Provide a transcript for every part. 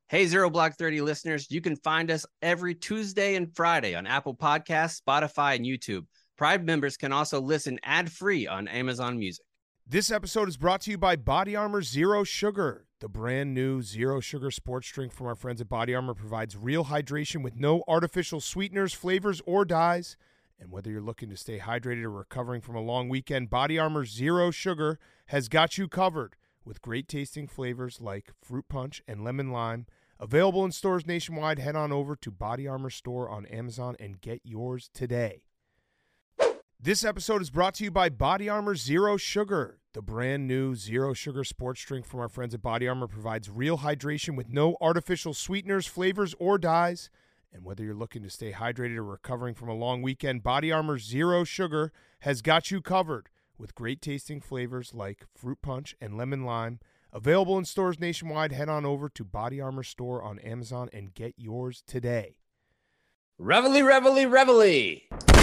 Hey, Zero Block 30 listeners, you can find us every Tuesday and Friday on Apple Podcasts, Spotify, and YouTube. Prime members can also listen ad-free on Amazon Music. This episode is brought to you by Body Armor Zero Sugar. The brand new Zero Sugar sports drink from our friends at Body Armor provides real hydration with no artificial sweeteners, flavors, or dyes. And whether you're looking to stay hydrated or recovering from a long weekend, Body Armor Zero Sugar has got you covered with great tasting flavors like fruit punch and lemon lime. Available in stores nationwide. Head on over to Body Armor store on Amazon and get yours today. This episode is brought to you by Body Armor Zero Sugar. The brand new Zero Sugar sports drink from our friends at Body Armor provides real hydration with no artificial sweeteners, flavors, or dyes. And whether you're looking to stay hydrated or recovering from a long weekend, Body Armor Zero Sugar has got you covered with great tasting flavors like fruit punch and lemon lime. Available in stores nationwide. Head on over to Body Armor store on Amazon and get yours today. Reveille, reveille, reveille.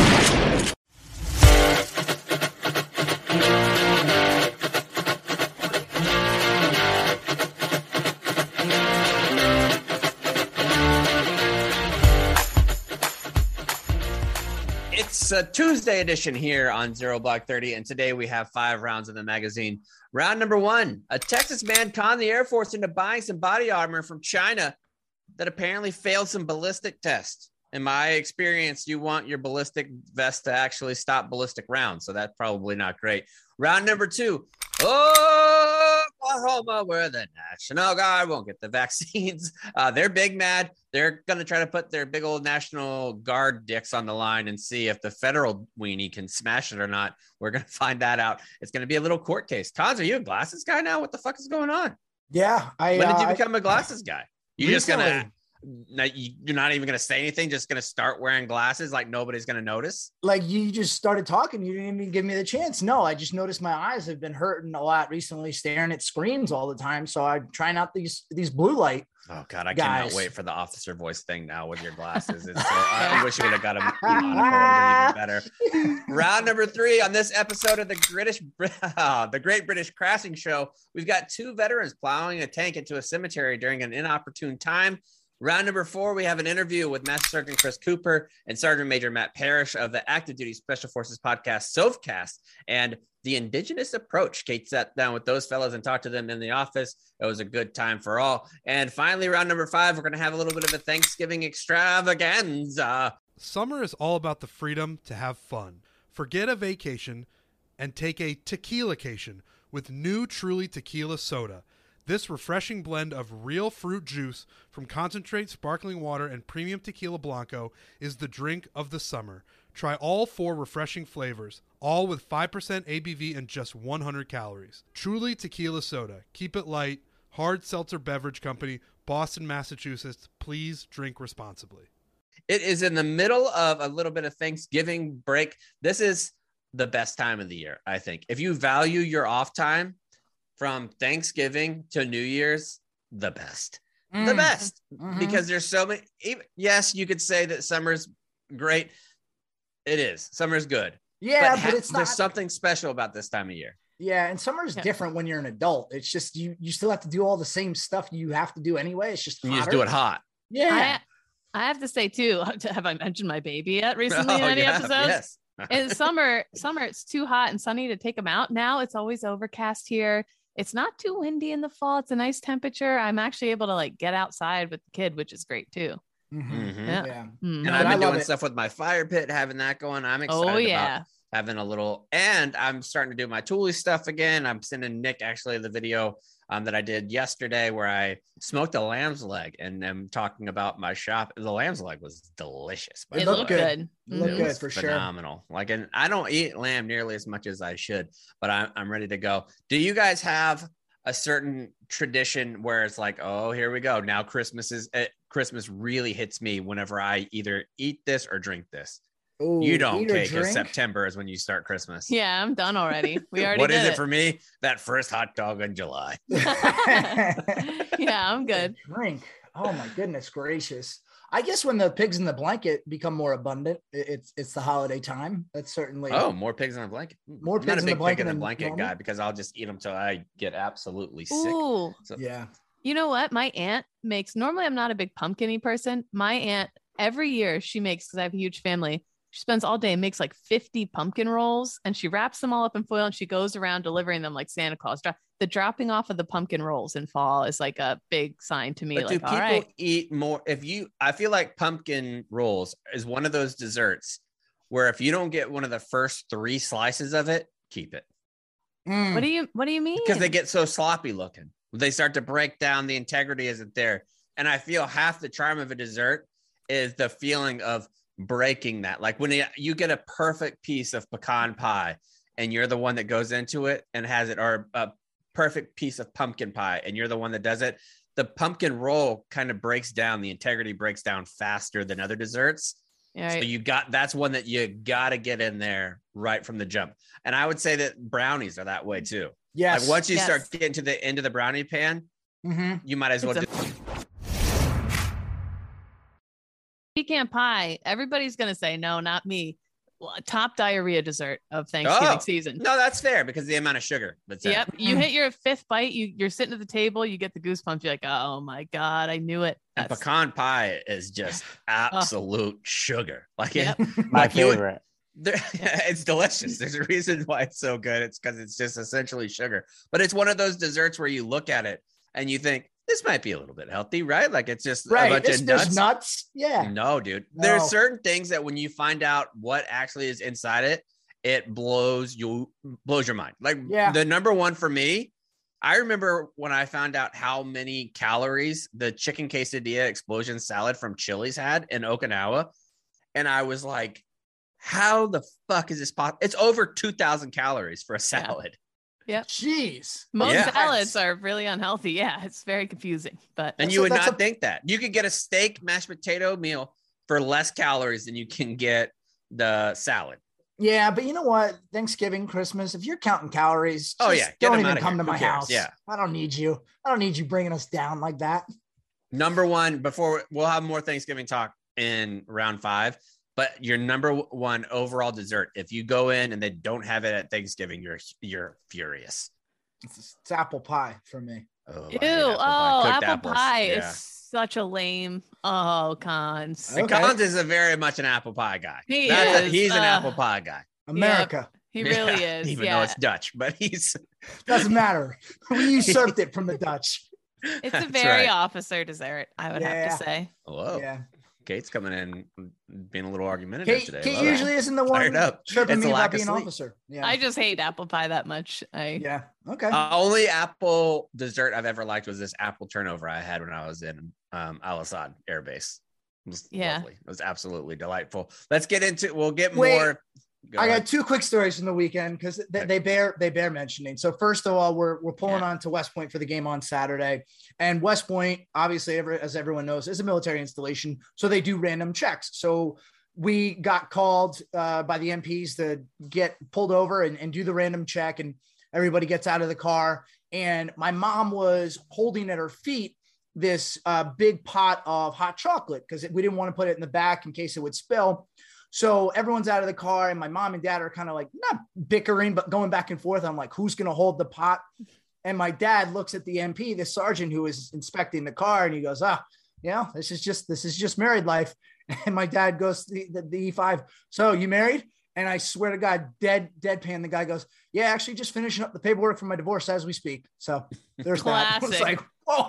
It's a Tuesday edition here on Zero Block 30, and today we have 5 rounds of the magazine. Round number 1, a Texas man conned the Air Force into buying some body armor from China that apparently failed some ballistic tests. In my experience, you want your ballistic vest to actually stop ballistic rounds, so that's probably not great. Round number 2, Oklahoma, where the National Guard won't get the vaccines. They're big mad. They're going to try to put their big old National Guard dicks on the line and see if the federal weenie can smash it or not. We're going to find that out. It's going to be a little court case. Cons, are you a glasses guy now? What the fuck is going on? Yeah. When did you become a glasses guy? You just going recently. to... You're not even going to say anything, just going to start wearing glasses like nobody's going to notice? Like you just started talking. You didn't even give me the chance. No, I just noticed my eyes have been hurting a lot recently, staring at screens all the time. So I'm trying out these blue light. Oh, God, I Guys. cannot wait for the officer voice thing now with your glasses. I wish you would have got a monocle. It would have been even better. Round number 3 on this episode of the Great British Crashing Show. We've got 2 veterans plowing a tank into a cemetery during an inopportune time. Round number 4, we have an interview with Master Sergeant Chris Cooper and Sergeant Major Matt Parrish of the Active Duty Special Forces podcast, SOFCast, and the Indigenous Approach. Kate sat down with those fellows and talked to them in the office. It was a good time for all. And finally, round number 5, we're going to have a little bit of a Thanksgiving extravaganza. Summer is all about the freedom to have fun. Forget a vacation and take a tequila-cation with new Truly Tequila Soda. This refreshing blend of real fruit juice from concentrate, sparkling water, and premium tequila blanco is the drink of the summer. Try all 4 refreshing flavors, all with 5% ABV and just 100 calories. Truly Tequila Soda. Keep it light. Hard Seltzer Beverage Company, Boston, Massachusetts. Please drink responsibly. It is in the middle of a little bit of Thanksgiving break. This is the best time of the year, I think. If you value your off time, from Thanksgiving to New Year's, the best, because there's so many. Yes, you could say that summer's great. It is. Summer's good. Yeah, but it's not. There's something special about this time of year. Yeah, and summer's different when you're an adult. It's just you still have to do all the same stuff you have to do anyway. It's just You just do it hot. Yeah. I have to say too, have I mentioned my baby yet recently in any episodes? Yes. In summer, it's too hot and sunny to take them out. Now it's always overcast here. It's not too windy in the fall. It's a nice temperature. I'm actually able to like get outside with the kid, which is great too. Mm-hmm. Yeah. And I've been doing stuff with my fire pit, having that going. I'm excited about having a little, and I'm starting to do my Thule stuff again. I'm sending Nick actually the video that I did yesterday where I smoked a lamb's leg, and I'm talking about my shop. The lamb's leg was delicious. It looked good. It looked good for phenomenal. Like, and I don't eat lamb nearly as much as I should, but I'm ready to go. Do you guys have a certain tradition where it's like, oh, here we go. Now Christmas really hits me whenever I either eat this or drink this. Ooh, you don't, eat or Kate, because drink? September is when you start Christmas. Yeah, I'm done already. We already What did is it for me? That first hot dog in July. Yeah, I'm good. Drink. Oh my goodness gracious. I guess when the pigs in the blanket become more abundant, it's the holiday time. That's certainly. Oh, more pigs in a blanket. More I'm not pigs a in the big blanket pig in a than blanket normal? guy because I'll just eat them till I get absolutely sick. Ooh, So, Yeah. You know what? My aunt makes, normally I'm not a big pumpkin-y person. My aunt, every year she makes, because I have a huge family, she spends all day and makes like 50 pumpkin rolls, and she wraps them all up in foil and she goes around delivering them like Santa Claus. The dropping off of the pumpkin rolls in fall is like a big sign to me. But like, do people all right, eat more? I feel like pumpkin rolls is one of those desserts where if you don't get one of the first 3 slices of it, keep it. what do you mean? Because they get so sloppy looking. They start to break down, the integrity isn't there. And I feel half the charm of a dessert is the feeling of breaking that. Like when you get a perfect piece of pecan pie and you're the one that goes into it and has it, or a perfect piece of pumpkin pie and you're the one that does it, the pumpkin roll kind of breaks down. The integrity breaks down faster than other desserts. Yeah, So that's one that you got to get in there right from the jump. And I would say that brownies are that way too. Yes. Like once you start getting to the end of the brownie pan, you might as well do. Pecan pie. Everybody's going to say, no, not me. Top diarrhea dessert of Thanksgiving season. No, that's fair because of the amount of sugar that's in it. You hit your 5th bite, you're sitting at the table, you get the goosebumps. You're like, oh my God, I knew it. And pecan pie is just absolute sugar. Like my favorite. It's delicious. There's a reason why it's so good. It's because it's just essentially sugar. But it's one of those desserts where you look at it and you think, this might be a little bit healthy, right? Like it's just a bunch of nuts. Nuts. Yeah. No, dude. There's certain things that when you find out what actually is inside it, it blows your mind. Like the number one for me, I remember when I found out how many calories the chicken quesadilla explosion salad from Chili's had in Okinawa. And I was like, how the fuck is this possible? It's over 2,000 calories for a salad. Yeah. Jeez. Most salads are really unhealthy. Yeah. It's very confusing, and you would not think that you could get a steak mashed potato meal for less calories than you can get the salad. Yeah. But you know what? Thanksgiving, Christmas, if you're counting calories, don't even come to my house. Yeah. I don't need you. I don't need you bringing us down like that. Number one, before we'll have more Thanksgiving talk in round 5. But your number one overall dessert, if you go in and they don't have it at Thanksgiving, you're furious. It's apple pie for me. Oh, apple pie is such a lame. Oh, Cons. Okay. Cons is very much an apple pie guy. He's an apple pie guy. America. He really is. Even though it's Dutch, but doesn't matter. We usurped it from the Dutch. It's a very officer dessert, I would have to say. Whoa. Yeah. Kate's coming in being a little argumentative today. Kate usually isn't the one tripping me about being an officer. Yeah. I just hate apple pie that much. Okay. Only apple dessert I've ever liked was this apple turnover I had when I was in Al Asad Air Base. It was lovely. It was absolutely delightful. Let's get into. We'll get more. I got 2 quick stories from the weekend because they bear mentioning. So first of all, we're pulling on to West Point for the game on Saturday, and West Point, obviously, as everyone knows, is a military installation, so they do random checks. So we got called by the MPs to get pulled over and do the random check, and everybody gets out of the car. And my mom was holding at her feet this big pot of hot chocolate because we didn't want to put it in the back in case it would spill. So everyone's out of the car and my mom and dad are kind of like not bickering, but going back and forth. I'm like, who's going to hold the pot? And my dad looks at the MP, the sergeant who is inspecting the car, and he goes, this is just married life. And my dad goes the E5. So you married? And I swear to God, deadpan, the guy goes, yeah, actually just finishing up the paperwork for my divorce as we speak. So there's that. It's like,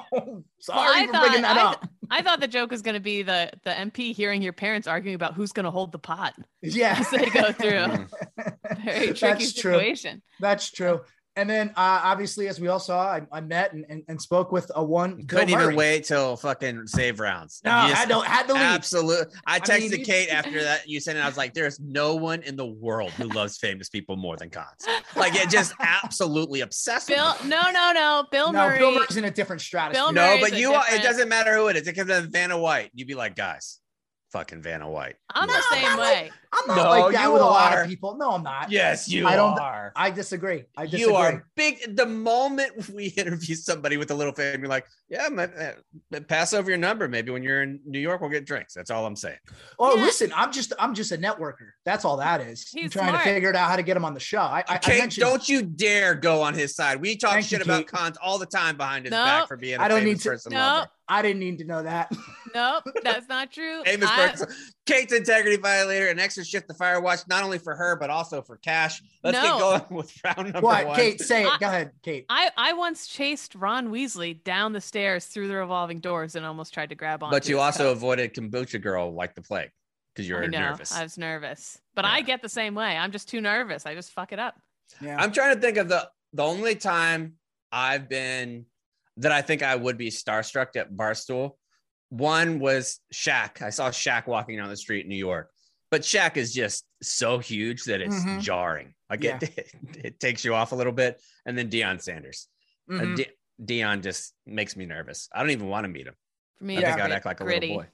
sorry for bringing that up. I thought the joke was going to be the MP hearing your parents arguing about who's going to hold the pot. Yeah. As they go through a very tricky situation. That's true. And then obviously, as we all saw, I met and spoke with couldn't even wait till fucking save rounds. No, had to leave. Absolutely. I texted Kate after that. You said it. I was like, there's no one in the world who loves famous people more than Cons. Like it just absolutely obsessed. No. Bill Murray. Bill Murray's in a different stratosphere. It doesn't matter who it is. It could have been Vanna White. You'd be like, guys, fucking Vanna White. I'm No, the same I'm way. I'm not No, like that you with a lot are. of people. No, I'm not. Yes, you I don't- are. I disagree. You are big. The moment we interview somebody with a little fame, you're like, yeah, pass over your number. Maybe when you're in New York, we'll get drinks. That's all I'm saying. Oh, Yeah. listen, I'm just a networker. That's all that is. I'm He's trying smart. to figure out how to get him on the show. I Kate, mentioned, don't you dare go on his side. We talk Thank shit you, about Kate. Kant all the time behind his No, back for being a I don't famous need to- person No. lover. I didn't need to know that. Nope, that's not true. Famous I- person. Kate's integrity violator, an extra shift to Firewatch, not only for her, but also for Cash. Let's get No. going with round number What, one. Kate? Say it. I- Go ahead, Kate. I once chased Ron Weasley down the stairs through the revolving doors and almost tried to grab on. But you also avoided Kombucha Girl like the plague because you I were know. nervous. I was nervous, but Yeah. I get the same way. I'm just too nervous. I just fuck it up. Yeah. I'm trying to think of the only time I've been that I think I would be starstruck at Barstool. One was Shaq. I saw Shaq walking down the street in New York, but Shaq is just so huge that it's Mhm. jarring. Like Yeah. it takes you off a little bit. And then Deion Sanders. Mhm. Deion just makes me nervous. I don't even want to meet him. For me, I it's think I'd grit- act like a gritty. little boy.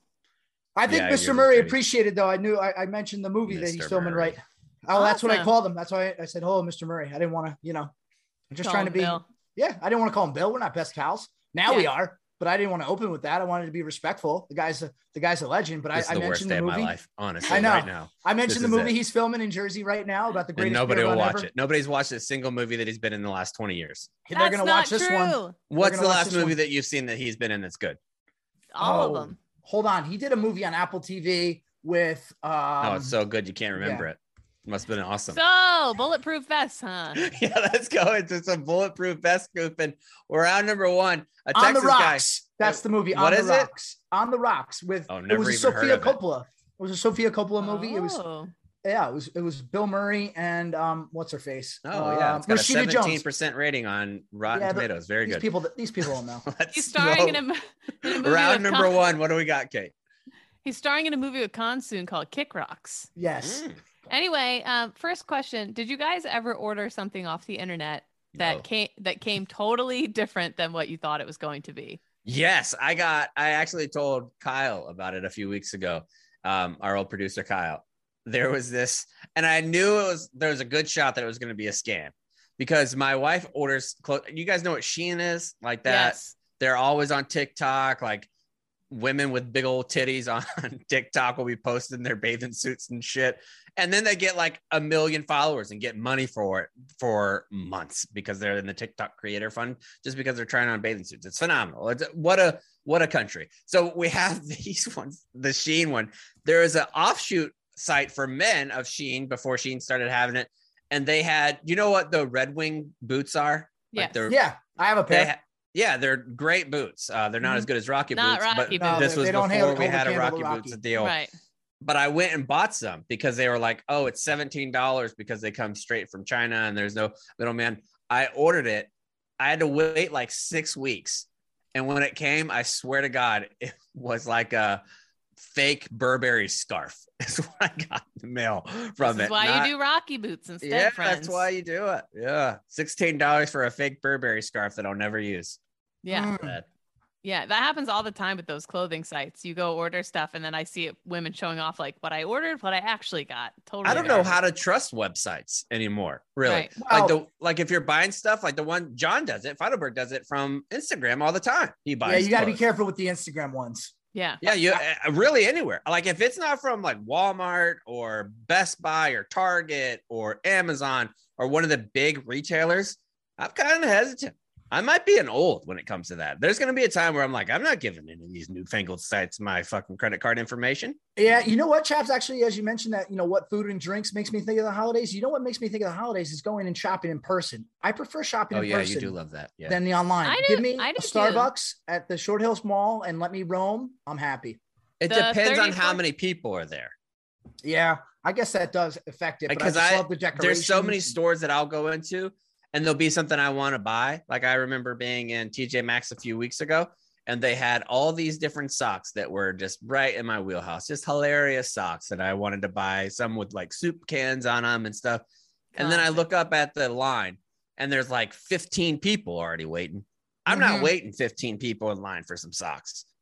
I think Yeah, Mr. you're Murray pretty- appreciated though. I mentioned the movie that he's Mr. filming Murray. right. Oh, that's what I Awesome. called him. That's why I said, "Hello, Mr. Murray." I didn't want to, I'm just Call trying to him be. Bill. Yeah, I didn't want to call him Bill. We're not best pals. Now we Yeah. are, but I didn't want to open with that. I wanted to be respectful. The guy's a legend. But This is I the worst mentioned day the of my movie. life, honestly, I know. right now. I This mentioned the is movie it. he's filming in Jersey right now about the And greatest nobody beer will run watch ever. it. Nobody's watched a single movie that he's been in the last 20 years. They're That's gonna not watch this one. true. What's gonna the watch last this movie one. that you've seen that he's been in that's good? All Oh, of them. Hold on, he did a movie on Apple TV with. Oh, it's so good you can't remember it. Must have been awesome. So bulletproof vests, huh? Yeah, let's go into some bulletproof vest scooping. We're out number one. A On the Texas guy. Rocks. That's the movie. What On is the it? Rocks. On the Rocks with Oh, it never was a even heard Sofia of it. Coppola. It was a Sofia Coppola movie. It was Oh. it was Bill Murray and what's her face? Oh, yeah. It's got Rashida a Jones. 17% rating on Rotten Yeah, Tomatoes. Very These good. these people don't know. Let's He's starring in go. a movie Round with number one. What do we got, Kate? He's starring in a movie with Khan soon called Kick Rocks. Yes. Mm, Anyway, first question: did you guys ever order something off the internet no. that came totally different than what you thought it was going to be? Yes, I actually told Kyle about it a few weeks ago. Our old producer, Kyle. There was this, and I knew there was a good shot that it was going to be a scam because my wife orders clothes. You guys know what Shein is? Like that. Yes. They're always on TikTok. Like women with big old titties on TikTok will be posting their bathing suits and shit. And then they get like 1 million followers and get money for it for months because they're in the TikTok creator fund, just because they're trying on bathing suits. It's phenomenal. It's what a country. So we have these ones, the Shein one. There is an offshoot site for men of Shein before Shein started having it. And they had, you know what the Red Wing boots are? Yes. they're, Yeah, I have a pair. yeah, they're great boots. They're not as good as Rocky Not boots, Rocky but boots. this No, was they don't before hold we the had a candle to Rocky boots Rocky. deal. Right. But I went and bought some because they were like, oh, it's $17 because they come straight from China and there's no middleman. I ordered it. I had to wait like 6 weeks. And when it came, I swear to God, it was like a fake Burberry scarf. Is what I got in the mail from This it. is why Not- you do Rocky boots instead, yeah, friends. that's why you do it. Yeah. $16 for a fake Burberry scarf that I'll never use. Yeah. Bad. Yeah, that happens all the time with those clothing sites. You go order stuff and then I see women showing off like what I ordered, what I actually got. Totally. I don't know garbage. how to trust websites anymore. Really, Right. Well- like if you're buying stuff, like the one John does it, Feidelberg does it from Instagram all the time. He buys. Yeah, you got to be clothes. careful with the Instagram ones. Yeah. Yeah, you really anywhere. Like if it's not from like Walmart or Best Buy or Target or Amazon or one of the big retailers, I'm kind of hesitant. I might be an old when it comes to that. There's going to be a time where I'm like, I'm not giving any of these newfangled sites my fucking credit card information. Yeah, you know what, chaps? Actually, as you mentioned that, what food and drinks makes me think of the holidays. You know what makes me think of the holidays is going and shopping in person. I prefer shopping Oh in yeah, person you do love that. Yeah. than the online. I do- Give me I a do too. Starbucks at the Short Hills Mall and let me roam. I'm happy. It The depends on how 34 many people are there. Yeah, I guess that does affect it. But Because I just I- love the decorations. There's so many stores that I'll go into and there'll be something I want to buy. Like I remember being in TJ Maxx a few weeks ago and they had all these different socks that were just right in my wheelhouse, just hilarious socks that I wanted to buy, some with like soup cans on them and stuff. And then I Classic. look up at the line and there's like 15 people already waiting. I'm not Mhm. waiting 15 people in line for some socks.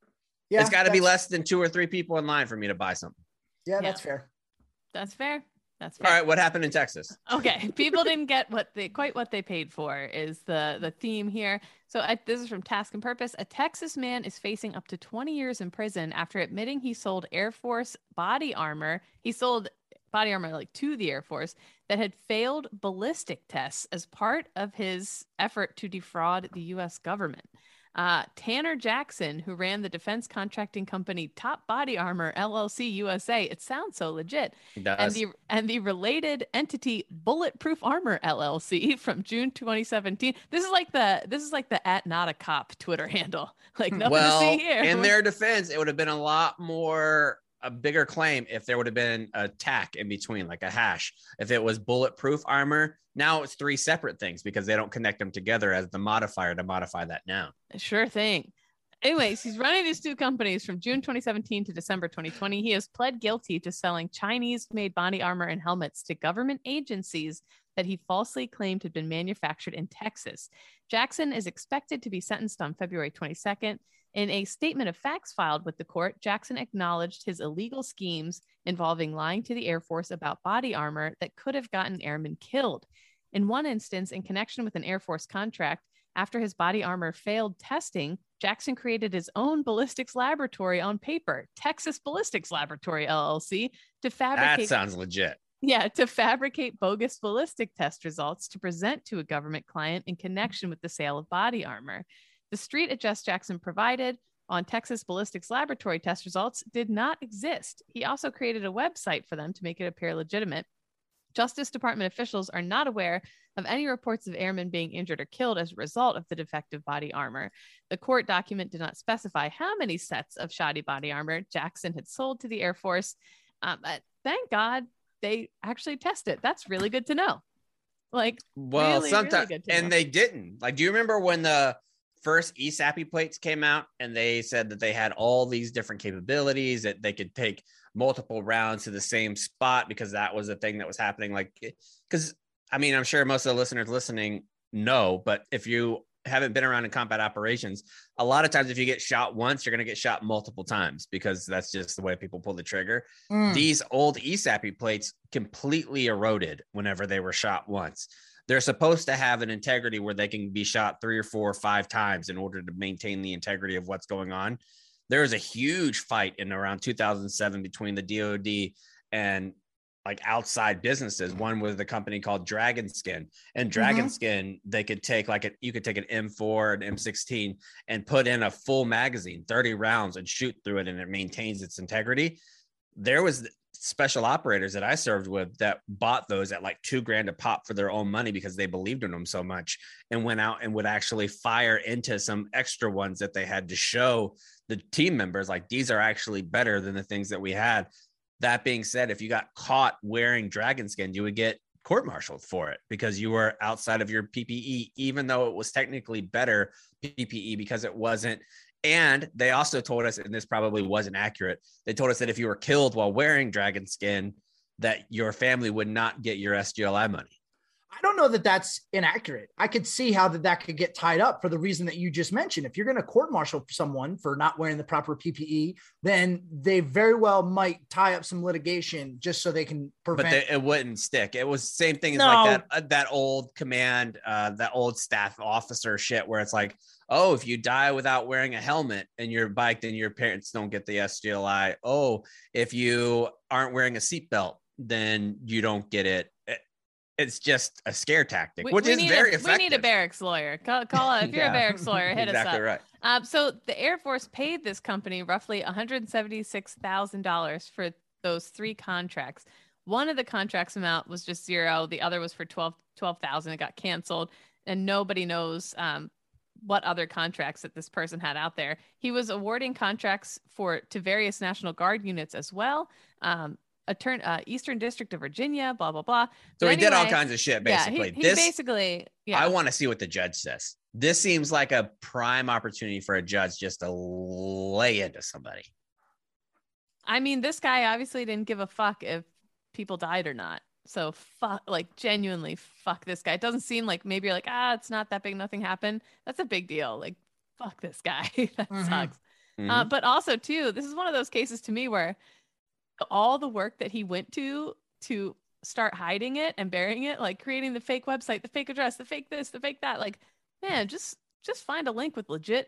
It's got to be that's- less than 2 or 3 people in line for me to buy something. Yeah, Yeah. that's fair. That's fair. That's All fair. right, what happened in Texas? Okay, people didn't get quite what they paid for is the theme here. So this is from Task and Purpose. A Texas man is facing up to 20 years in prison after admitting he sold Air Force body armor. He sold body armor like to the Air Force that had failed ballistic tests as part of his effort to defraud the U.S. government. Tanner Jackson, who ran the defense contracting company Top Body Armor LLC USA, it sounds so legit, It does. and the related entity Bulletproof Armor LLC from June 2017. This is like the at not a cop Twitter handle. Like nothing to see here. In their defense, it would have been a bigger claim if there would have been a tack in between, like a hash. If it was bulletproof armor, now it's 3 separate things because they don't connect them together as the modifier to modify that noun. Sure thing. Anyways, he's running these 2 companies from June 2017 to December 2020. He has pled guilty to selling Chinese-made body armor and helmets to government agencies that he falsely claimed had been manufactured in Texas. Jackson is expected to be sentenced on February 22nd. In a statement of facts filed with the court, Jackson acknowledged his illegal schemes involving lying to the Air Force about body armor that could have gotten airmen killed. In one instance, in connection with an Air Force contract, after his body armor failed testing, Jackson created his own ballistics laboratory on paper, Texas Ballistics Laboratory LLC, to fabricate. That sounds legit. Yeah, to fabricate bogus ballistic test results to present to a government client in connection with the sale of body armor. The street address Jackson provided on Texas Ballistics Laboratory test results did not exist. He also created a website for them to make it appear legitimate. Justice Department officials are not aware of any reports of airmen being injured or killed as a result of the defective body armor. The court document did not specify how many sets of shoddy body armor Jackson had sold to the Air Force. But thank God they actually tested. That's really good to know. Like, well, really, sometimes, really good to and know. they didn't. Like, do you remember when the first ESAPI plates came out and they said that they had all these different capabilities, that they could take multiple rounds to the same spot because that was the thing that was happening? Like, because I mean, I'm sure most of the listeners listening know, but if you haven't been around in combat operations, a lot of times if you get shot once, you're going to get shot multiple times because that's just the way people pull the trigger. These old ESAPI plates completely eroded whenever they were shot once. They're supposed to have an integrity where they can be shot 3 or 4 or 5 times in order to maintain the integrity of what's going on. There was a huge fight in around 2007 between the DoD and like outside businesses. One was the company called Dragon Skin, and Dragon Skin, they could take you could take an M4, an M16 and put in a full magazine, 30 rounds, and shoot through it, and it maintains its integrity. There was special operators that I served with that bought those at like $2,000 a pop for their own money because they believed in them so much, and went out and would actually fire into some extra ones that they had to show the team members, like, these are actually better than the things that we had. That being said, if you got caught wearing dragon skin, you would get court-martialed for it because you were outside of your PPE, even though it was technically better PPE because it wasn't. And they also told us, and this probably wasn't accurate, they told us that if you were killed while wearing dragon skin, that your family would not get your SGLI money. I don't know that that's inaccurate. I could see how that could get tied up for the reason that you just mentioned. If you're going to court-martial someone for not wearing the proper PPE, then they very well might tie up some litigation just so they can prevent. But it wouldn't stick. It was the same thing as like that old command, that old staff officer shit where it's like, oh, if you die without wearing a helmet and you're biked, then your parents don't get the SGLI. Oh, if you aren't wearing a seatbelt, then you don't get it. It's just a scare tactic, which is very effective. We need a barracks lawyer. Call out if you're a barracks lawyer, hit exactly us up. Right. So the Air Force paid this company roughly $176,000 for those 3 contracts. One of the contracts amount was just $0. The other was for $12,000. It got canceled, and nobody knows what other contracts that this person had out there. He was awarding contracts to various National Guard units as well. Eastern District of Virginia, blah, blah, blah. So he did all kinds of shit, basically. Yeah, I want to see what the judge says. This seems like a prime opportunity for a judge just to lay into somebody. I mean, this guy obviously didn't give a fuck if people died or not. So genuinely fuck this guy. It doesn't seem like maybe you're like, it's not that big, nothing happened. That's a big deal. Like, fuck this guy. That sucks. But also too, this is one of those cases to me where all the work that he went to start hiding it and burying it, like creating the fake website, the fake address, the fake this, the fake that, like, man, just find a link with legit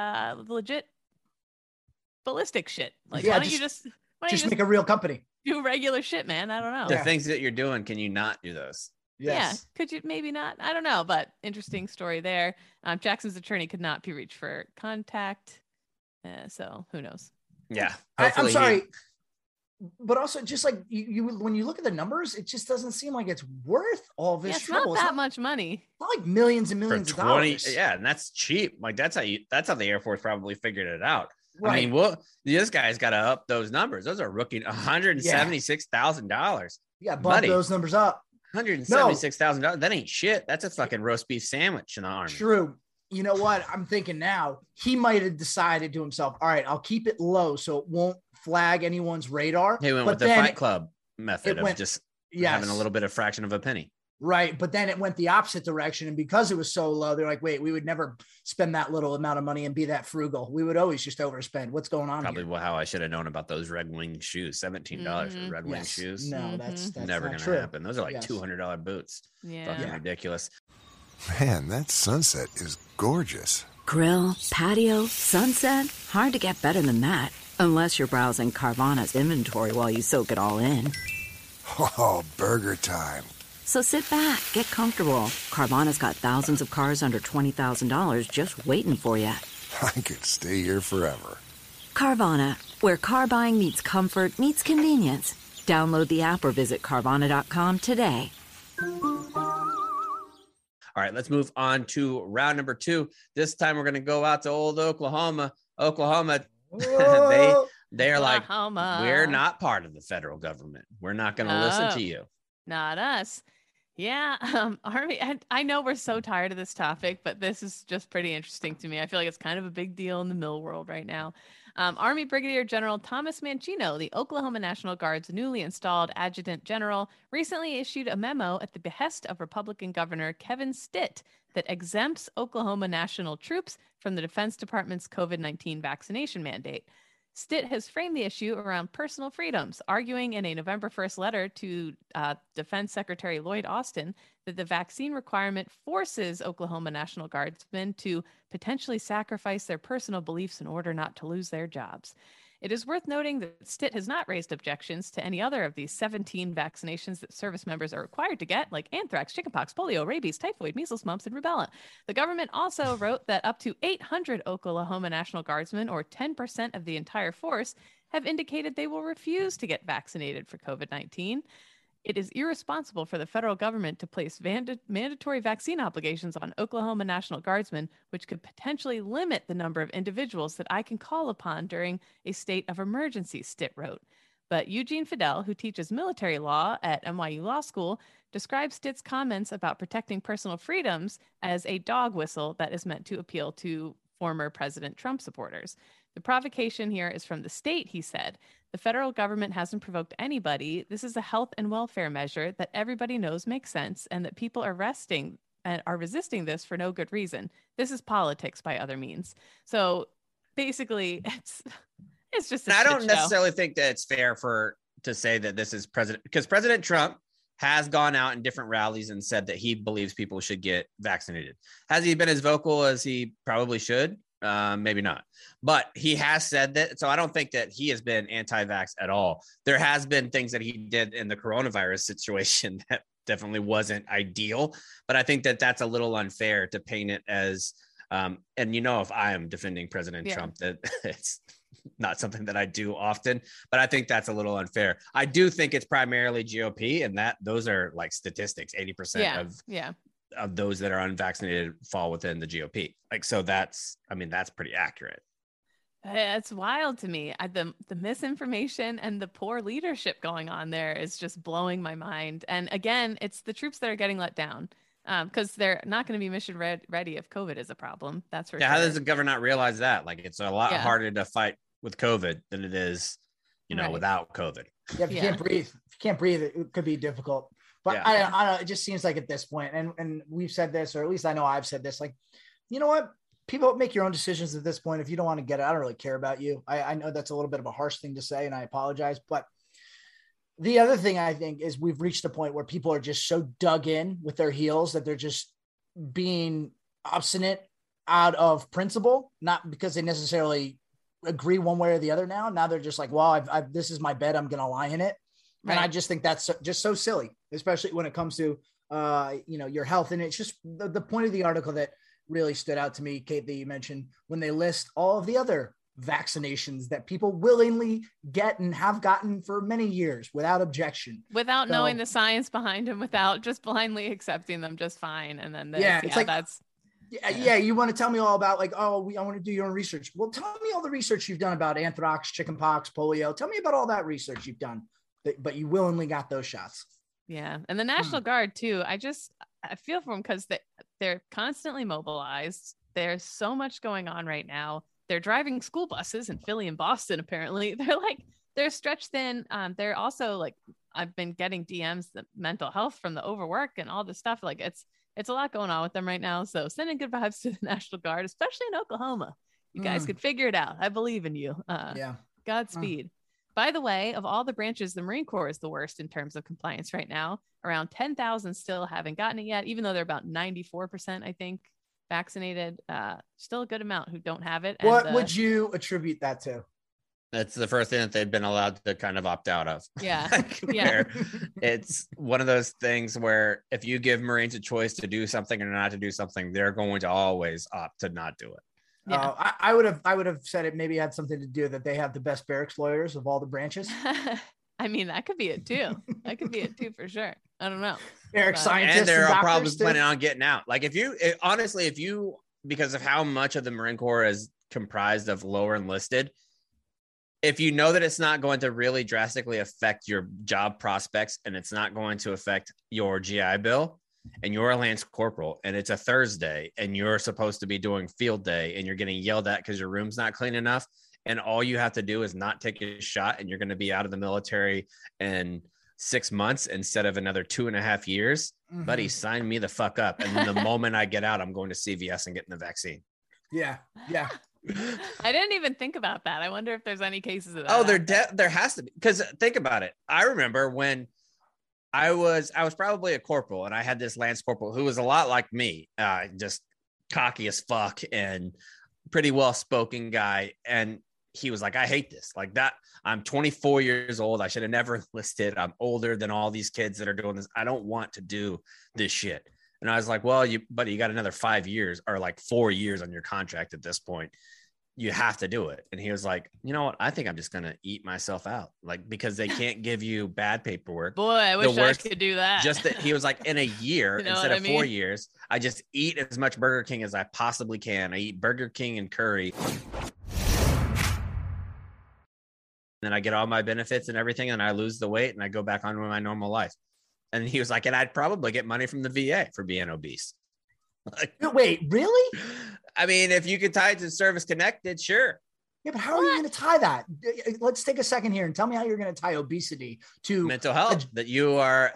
ballistic shit. Like, Yeah, why don't you just make a real company? Do regular shit, man. I don't know. The things that you're doing, can you not do those? Yes. Yeah, could you maybe not? I don't know, but interesting story there. Jackson's attorney could not be reached for contact, so who knows? Yeah, I'm sorry, but also just like you when you look at the numbers, it just doesn't seem like it's worth all this trouble. Not that much money. Not like millions and millions for of dollars. Yeah, and that's cheap. Like that's how the Air Force probably figured it out. Right. I mean, this guy's got to up those numbers. Those are rookie $176,000. Yeah, bump those numbers up. $176,000. That ain't shit. That's a fucking roast beef sandwich in the Army. True. You know what? I'm thinking now he might have decided to himself, all right, I'll keep it low so it won't flag anyone's radar. He went with the Fight Club method of just having a little bit of fraction of a penny. Right. But then it went the opposite direction. And because it was so low, they're like, wait, we would never spend that little amount of money and be that frugal. We would always just overspend. What's going on? Probably how I should have known about those Red Wing shoes. $17 for Red Wing shoes. No, that's never going to happen. Those are like $200 boots. Yeah. Fucking ridiculous. Man, that sunset is gorgeous. Grill, patio, sunset. Hard to get better than that. Unless you're browsing Carvana's inventory while you soak it all in. Oh, burger time. So sit back, get comfortable. Carvana's got thousands of cars under $20,000 just waiting for you. I could stay here forever. Carvana, where car buying meets comfort, meets convenience. Download the app or visit Carvana.com today. All right, let's move on to round number 2. This time we're going to go out to old Oklahoma. Oklahoma, they are like, we're not part of the federal government. We're not going to listen to you. Not us. Yeah, Army, I know we're so tired of this topic, but this is just pretty interesting to me. I feel like it's kind of a big deal in the mill world right now. Army Brigadier General Thomas Mancino, the Oklahoma National Guard's newly installed adjutant general, recently issued a memo at the behest of Republican Governor Kevin Stitt that exempts Oklahoma national troops from the Defense Department's COVID-19 vaccination mandate. Stitt has framed the issue around personal freedoms, arguing in a November 1st letter to Defense Secretary Lloyd Austin that the vaccine requirement forces Oklahoma National Guardsmen to potentially sacrifice their personal beliefs in order not to lose their jobs. It is worth noting that Stitt has not raised objections to any other of these 17 vaccinations that service members are required to get, like anthrax, chickenpox, polio, rabies, typhoid, measles, mumps, and rubella. The government also wrote that up to 800 Oklahoma National Guardsmen, or 10% of the entire force, have indicated they will refuse to get vaccinated for COVID-19. It is irresponsible for the federal government to place mandatory vaccine obligations on Oklahoma National Guardsmen, which could potentially limit the number of individuals that I can call upon during a state of emergency, Stitt wrote. But Eugene Fidel, who teaches military law at NYU Law School, describes Stitt's comments about protecting personal freedoms as a dog whistle that is meant to appeal to former President Trump supporters. The provocation here is from the state, he said. The federal government hasn't provoked anybody. This is a health and welfare measure that everybody knows makes sense and that people are resisting this for no good reason. This is politics by other means. So basically, it's just I don't necessarily think that it's fair to say that this is because President Trump has gone out in different rallies and said that he believes people should get vaccinated. Has he been as vocal as he probably should? Maybe not, but he has said that. So I don't think that he has been anti-vax at all. There has been things that he did in the coronavirus situation that definitely wasn't ideal, but I think that that's a little unfair to paint it as, and if I am defending President Trump, that it's not something that I do often, but I think that's a little unfair. I do think it's primarily GOP, and that those are like statistics, 80% of those that are unvaccinated fall within the GOP. Like, so that's pretty accurate. It's wild to me. The misinformation and the poor leadership going on there is just blowing my mind. And again, it's the troops that are getting let down because they're not going to be mission ready if COVID is a problem. That's for sure. How does the government not realize that? Like, it's a lot harder to fight with COVID than it is, without COVID. Yeah, if you can't breathe, it could be difficult. But I don't know. It just seems like at this point, and we've said this, or at least I know I've said this, like, you know what? people make your own decisions at this point. If you don't want to get it, I don't really care about you. I know that's a little bit of a harsh thing to say, and I apologize. But the other thing I think is we've reached a point where people are just so dug in with their heels that they're just being obstinate out of principle, not because they necessarily agree one way or the other. Now they're just like, well, this is my bed, I'm going to lie in it. Right. And I just think that's just so silly, especially when it comes to, your health. And it's just the point of the article that really stood out to me, Kate, that you mentioned, when they list all of the other vaccinations that people willingly get and have gotten for many years without objection, without knowing the science behind them, without just blindly accepting them just fine. And then you want to tell me all about like, I want to do your own research. Well, tell me all the research you've done about anthrax, chickenpox, polio. Tell me about all that research you've done, but you willingly got those shots. Yeah. And the National Guard too. I feel for them because they're constantly mobilized. There's so much going on right now. They're driving school buses in Philly and Boston. Apparently they're stretched thin. They're also like, I've been getting DMs, the mental health from the overwork and all this stuff. Like it's a lot going on with them right now. So sending good vibes to the National Guard, especially in Oklahoma. You guys could figure it out. I believe in you. Godspeed. By the way, of all the branches, the Marine Corps is the worst in terms of compliance right now. Around 10,000 still haven't gotten it yet, even though they're about 94%, I think, vaccinated. Still a good amount who don't have it. What would you attribute that to? That's the first thing that they've been allowed to kind of opt out of. Yeah. It's one of those things where if you give Marines a choice to do something or not to do something, they're going to always opt to not do it. Yeah. I would have said it maybe had something to do that they have the best barracks lawyers of all the branches. I mean, that could be it too. That could be it too, for sure. I don't know. Barracks scientists and they're probably planning on getting out. Like if you, because of how much of the Marine Corps is comprised of lower enlisted, if you know that it's not going to really drastically affect your job prospects and it's not going to affect your GI Bill, and you're a Lance Corporal and it's a Thursday and you're supposed to be doing field day and you're getting yelled at because your room's not clean enough, and all you have to do is not take a shot and you're going to be out of the military in 6 months instead of another 2.5 years, buddy, sign me the fuck up. And the moment I get out, I'm going to CVS and getting the vaccine. Yeah. I didn't even think about that. I wonder if there's any cases of that. Oh, there has to be. Because think about it. I remember when I was probably a corporal and I had this Lance Corporal who was a lot like me, just cocky as fuck and pretty well-spoken guy. And he was like, I hate this. Like that. I'm 24 years old. I should have never enlisted. I'm older than all these kids that are doing this. I don't want to do this shit. And I was like, well, you got another 5 years or like 4 years on your contract at this point. You have to do it. And he was like, you know what? I think I'm just going to eat myself out. Like, because they can't give you bad paperwork. Boy, I wish I could do that. Just that he was like, in a year, instead of 4 years, I just eat as much Burger King as I possibly can. I eat Burger King and curry. And then I get all my benefits and everything. And I lose the weight and I go back on with my normal life. And he was like, and I'd probably get money from the VA for being obese. Like, wait, really? I mean, if you could tie it to service connected, sure. Yeah, but how are you going to tie that? Let's take a second here and tell me how you're going to tie obesity to mental health. That you are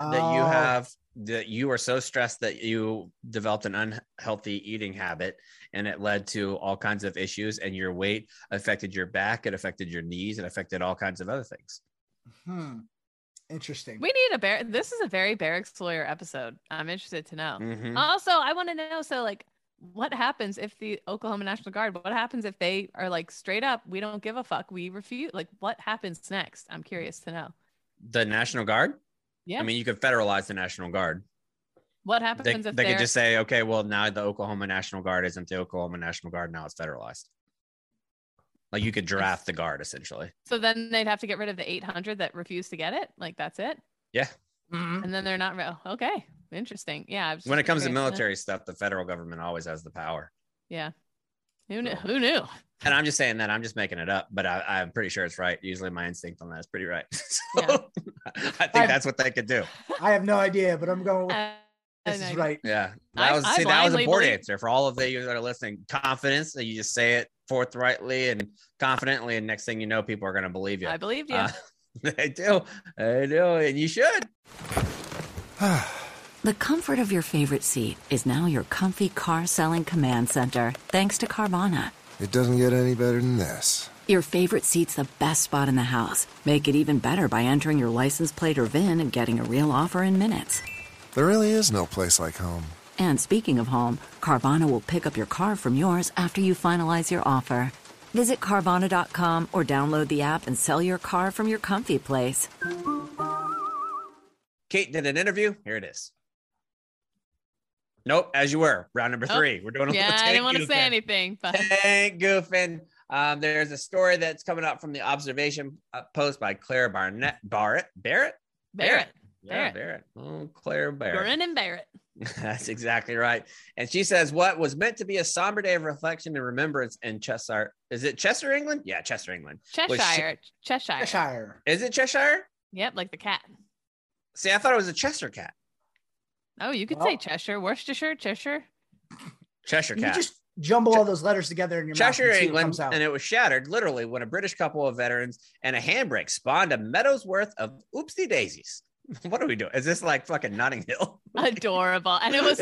so stressed that you developed an unhealthy eating habit, and it led to all kinds of issues. And your weight affected your back, it affected your knees, it affected all kinds of other things. Interesting. We need this is a very barracks lawyer episode. I'm interested to know. Also, I want to know, so like, what happens if the Oklahoma National Guard, what happens if they are like straight up, we don't give a fuck, we refuse? Like, what happens next? I'm curious to know. The National Guard? Yeah. I mean, you could federalize the National Guard. What happens if they could just say, okay, well, now the Oklahoma National Guard isn't the Oklahoma National Guard, now it's federalized. Like, you could draft the Guard, essentially. So then they'd have to get rid of the 800 that refuse to get it? Like, that's it? Yeah. And then they're not real. Okay. Interesting. Yeah. When it comes to military stuff, the federal government always has the power. Yeah. Who knew? And I'm just saying that. I'm just making it up, but I'm pretty sure it's right. Usually my instinct on that is pretty right. I think that's what they could do. I have no idea, but I'm going with this is right. Yeah. That was a board answer for all of you that are listening. Confidence, that you just say it forthrightly and confidently, and next thing you know, people are going to believe you. I believed you. They do. And you should. The comfort of your favorite seat is now your comfy car selling command center, thanks to Carvana. It doesn't get any better than this. Your favorite seat's the best spot in the house. Make it even better by entering your license plate or VIN and getting a real offer in minutes. There really is no place like home. And speaking of home, Carvana will pick up your car from yours after you finalize your offer. Visit Carvana.com or download the app and sell your car from your comfy place. Kate did an interview. Here it is. Nope, as you were. Round number 3. We're doing a little I didn't want to say anything, but tank goofing. There's a story that's coming up from the observation post by Claire Barrett. Oh, Claire Barrett. Brennan Barrett. That's exactly right. And she says what was meant to be a somber day of reflection and remembrance in Cheshire. Is it Chester, England? Yeah, Chester, England. Cheshire. Is it Cheshire? Yep, like the cat. See, I thought it was a Chester cat. Oh, you could say Cheshire, Worcestershire, Cheshire. Cheshire You cat. just jumble all those letters together in your Cheshire, mouth and see what England, comes out. and it was shattered literally when a British couple of veterans and a handbrake spawned a meadow's worth of oopsie daisies. What are we doing? Is this like fucking Notting Hill? Adorable. And it was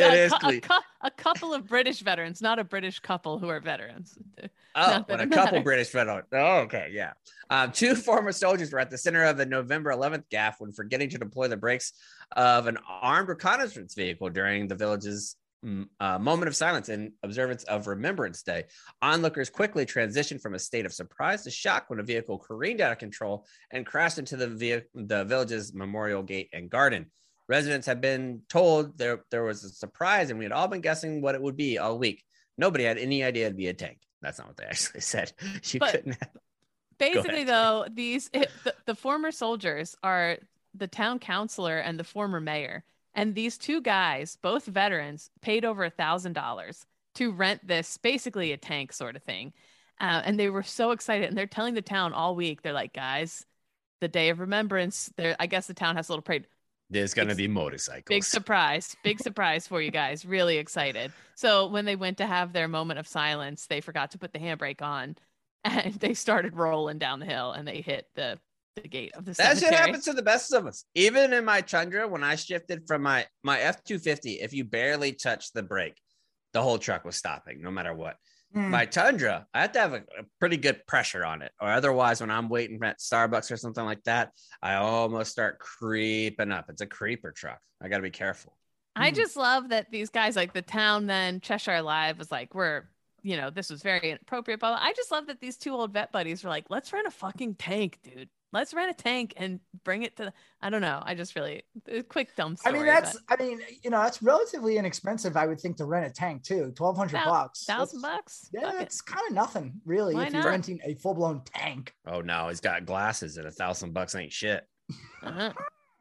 a couple of British veterans, not a British couple who are veterans. Oh, when a couple British veterans. Oh, okay, yeah. 2 former soldiers were at the center of the November 11th gaffe when forgetting to deploy the brakes of an armed reconnaissance vehicle during the village's moment of silence in observance of Remembrance Day. Onlookers quickly transitioned from a state of surprise to shock when a vehicle careened out of control and crashed into the village's memorial gate and garden. Residents had been told there was a surprise, and we had all been guessing what it would be all week. Nobody had any idea it'd be a tank. That's not what they actually said. Couldn't have. Basically, though, the former soldiers are the town councilor and the former mayor. And these 2 guys, both veterans, paid over $1,000 to rent this, basically a tank sort of thing. And they were so excited. And they're telling the town all week, they're like, guys, the day of remembrance, I guess the town has a little parade. There's going to be motorcycles. Big surprise for you guys. Really excited. So when they went to have their moment of silence, they forgot to put the handbrake on and they started rolling down the hill and they hit the gate of the cemetery. That shit happens to the best of us. Even in my Tundra, when I shifted from my F-250, if you barely touched the brake, the whole truck was stopping no matter what. My Tundra, I have to have a pretty good pressure on it, or otherwise when I'm waiting at Starbucks or something like that, I almost start creeping up. It's a creeper truck. I got to be careful. I just love that these guys, like the town, then Cheshire Live was like, this was very inappropriate. But I just love that these 2 old vet buddies were like, let's rent a fucking tank, dude. Let's rent a tank and bring it to I don't know. I just really quick dumb story. That's relatively inexpensive. I would think to rent a tank too. $1,200. $1,000. Yeah, it's kind of nothing really. Why if you're not? renting a full blown tank. Oh no, he's got glasses and $1,000 ain't shit. Oh.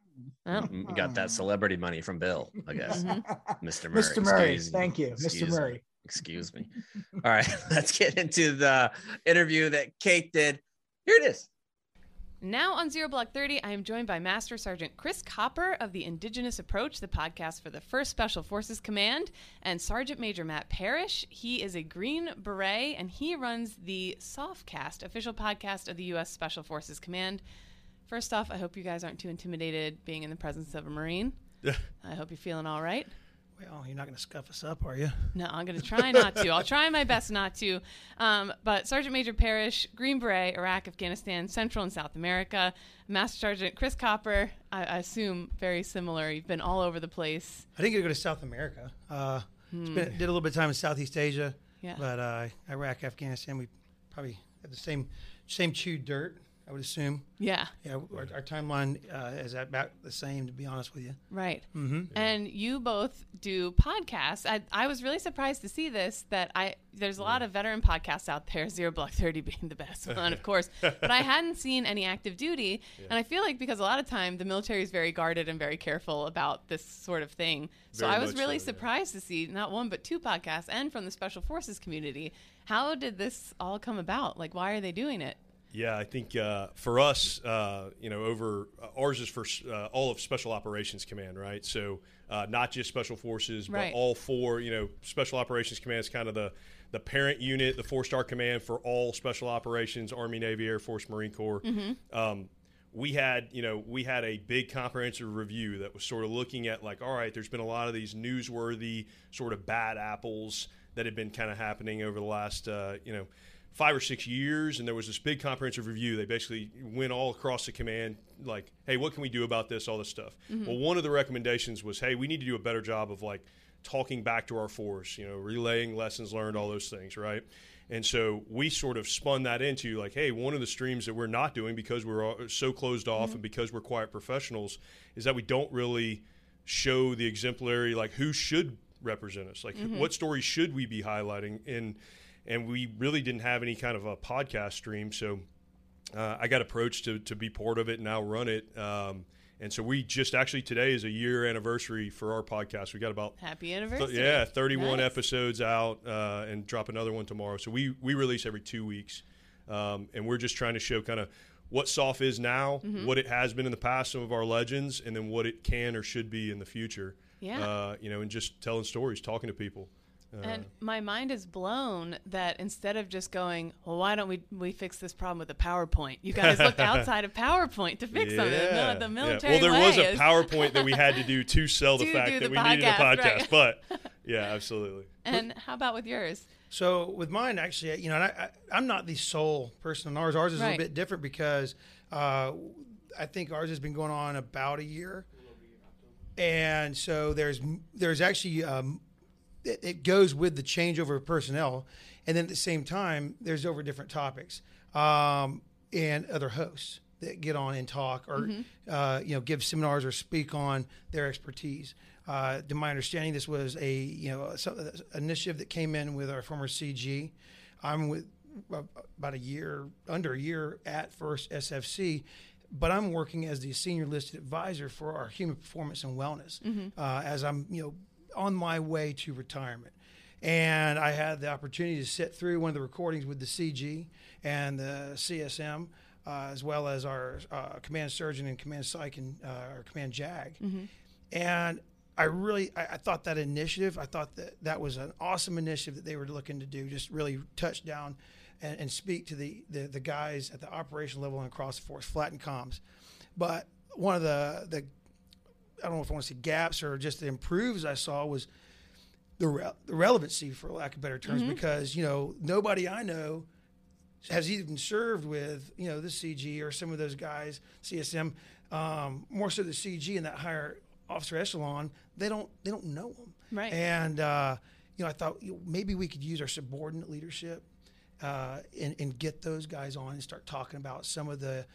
You got that celebrity money from Bill, I guess. Mr. Murray. Mr. Murray. Thank you, Mr. Murray. Excuse me. All right, let's get into the interview that Kate did. Here it is. Now on Zero Block 30, I am joined by Master Sergeant Chris Copper of the Indigenous Approach, the podcast for the 1st Special Forces Command, and Sergeant Major Matt Parrish. He is a Green Beret, and he runs the Softcast, official podcast of the U.S. Special Forces Command. First off, I hope you guys aren't too intimidated being in the presence of a Marine. I hope you're feeling all right. Well, you're not going to scuff us up, are you? No, I'm going to try not to. I'll try my best not to. But Sergeant Major Parrish, Green Beret, Iraq, Afghanistan, Central and South America. Master Sergeant Chris Copper, I assume very similar. You've been all over the place. I didn't get to go to South America. Did a little bit of time in Southeast Asia. Yeah. But Iraq, Afghanistan, we probably had the same chewed dirt, I would assume. Yeah. Yeah, our timeline is about the same, to be honest with you. Right. Mm-hmm. And you both do podcasts. I was really surprised to see this, that there's a lot of veteran podcasts out there, Zero Block 30 being the best one, of course. But I hadn't seen any active duty. Yeah. And I feel like because a lot of time the military is very guarded and very careful about this sort of thing. So I was really surprised to see not 1 but 2 podcasts and from the Special Forces community. How did this all come about? Like, why are they doing it? Yeah, I think for us, ours is for all of Special Operations Command, right? So not just Special Forces, right, but all 4. Special Operations Command is kind of the parent unit, the 4-star command for all Special Operations, Army, Navy, Air Force, Marine Corps. Mm-hmm. we had a big comprehensive review that was sort of looking at like, all right, there's been a lot of these newsworthy sort of bad apples that had been kind of happening over the last, 5 or 6 years. And there was this big comprehensive review. They basically went all across the command, like, hey, what can we do about this, all this stuff. Well, one of the recommendations was, hey, we need to do a better job of like talking back to our force, relaying lessons learned, all those things, right? And so we sort of spun that into like, hey, one of the streams that we're not doing because we're so closed off and because we're quiet professionals is that we don't really show the exemplary, like who should represent us, like what stories should we be highlighting. And we really didn't have any kind of a podcast stream. So I got approached to be part of it and now run it. And so we just actually today is a year anniversary for our podcast. We got about happy anniversary. 31 episodes out and drop another one tomorrow. So we release every 2 weeks. And we're just trying to show kind of what SOF is now, what it has been in the past, some of our legends, and then what it can or should be in the future. Yeah. And just telling stories, talking to people. And my mind is blown that instead of just going, well, why don't we fix this problem with a PowerPoint? You guys looked outside of PowerPoint to fix something. No, the military Well, there way was a is PowerPoint that we had to do to sell the fact that we needed a podcast. Right. But, yeah, absolutely. And how about with yours? So with mine, actually, I'm not the sole person on ours. Ours is a little bit different because I think ours has been going on about a year. And so there's actually it goes with the changeover of personnel, and then at the same time, there's over different topics and other hosts that get on and talk or give seminars or speak on their expertise. To my understanding, this was an initiative that came in with our former CG. I'm with about under a year at First SFC, but I'm working as the senior listed advisor for our human performance and wellness as I'm on my way to retirement. And I had the opportunity to sit through one of the recordings with the CG and the CSM, as well as our command surgeon and command psych and our command JAG. And I thought that initiative, that was an awesome initiative that they were looking to do, just really touch down and speak to the guys at the operational level and across the force, flatten comms. But one of the I don't know if I want to say gaps or just the improves I saw was the relevancy, for lack of better terms, because, nobody I know has even served with, the CG or some of those guys, CSM, more so the CG in that higher officer echelon, they don't know them. Right. And, I thought maybe we could use our subordinate leadership and get those guys on and start talking about some of those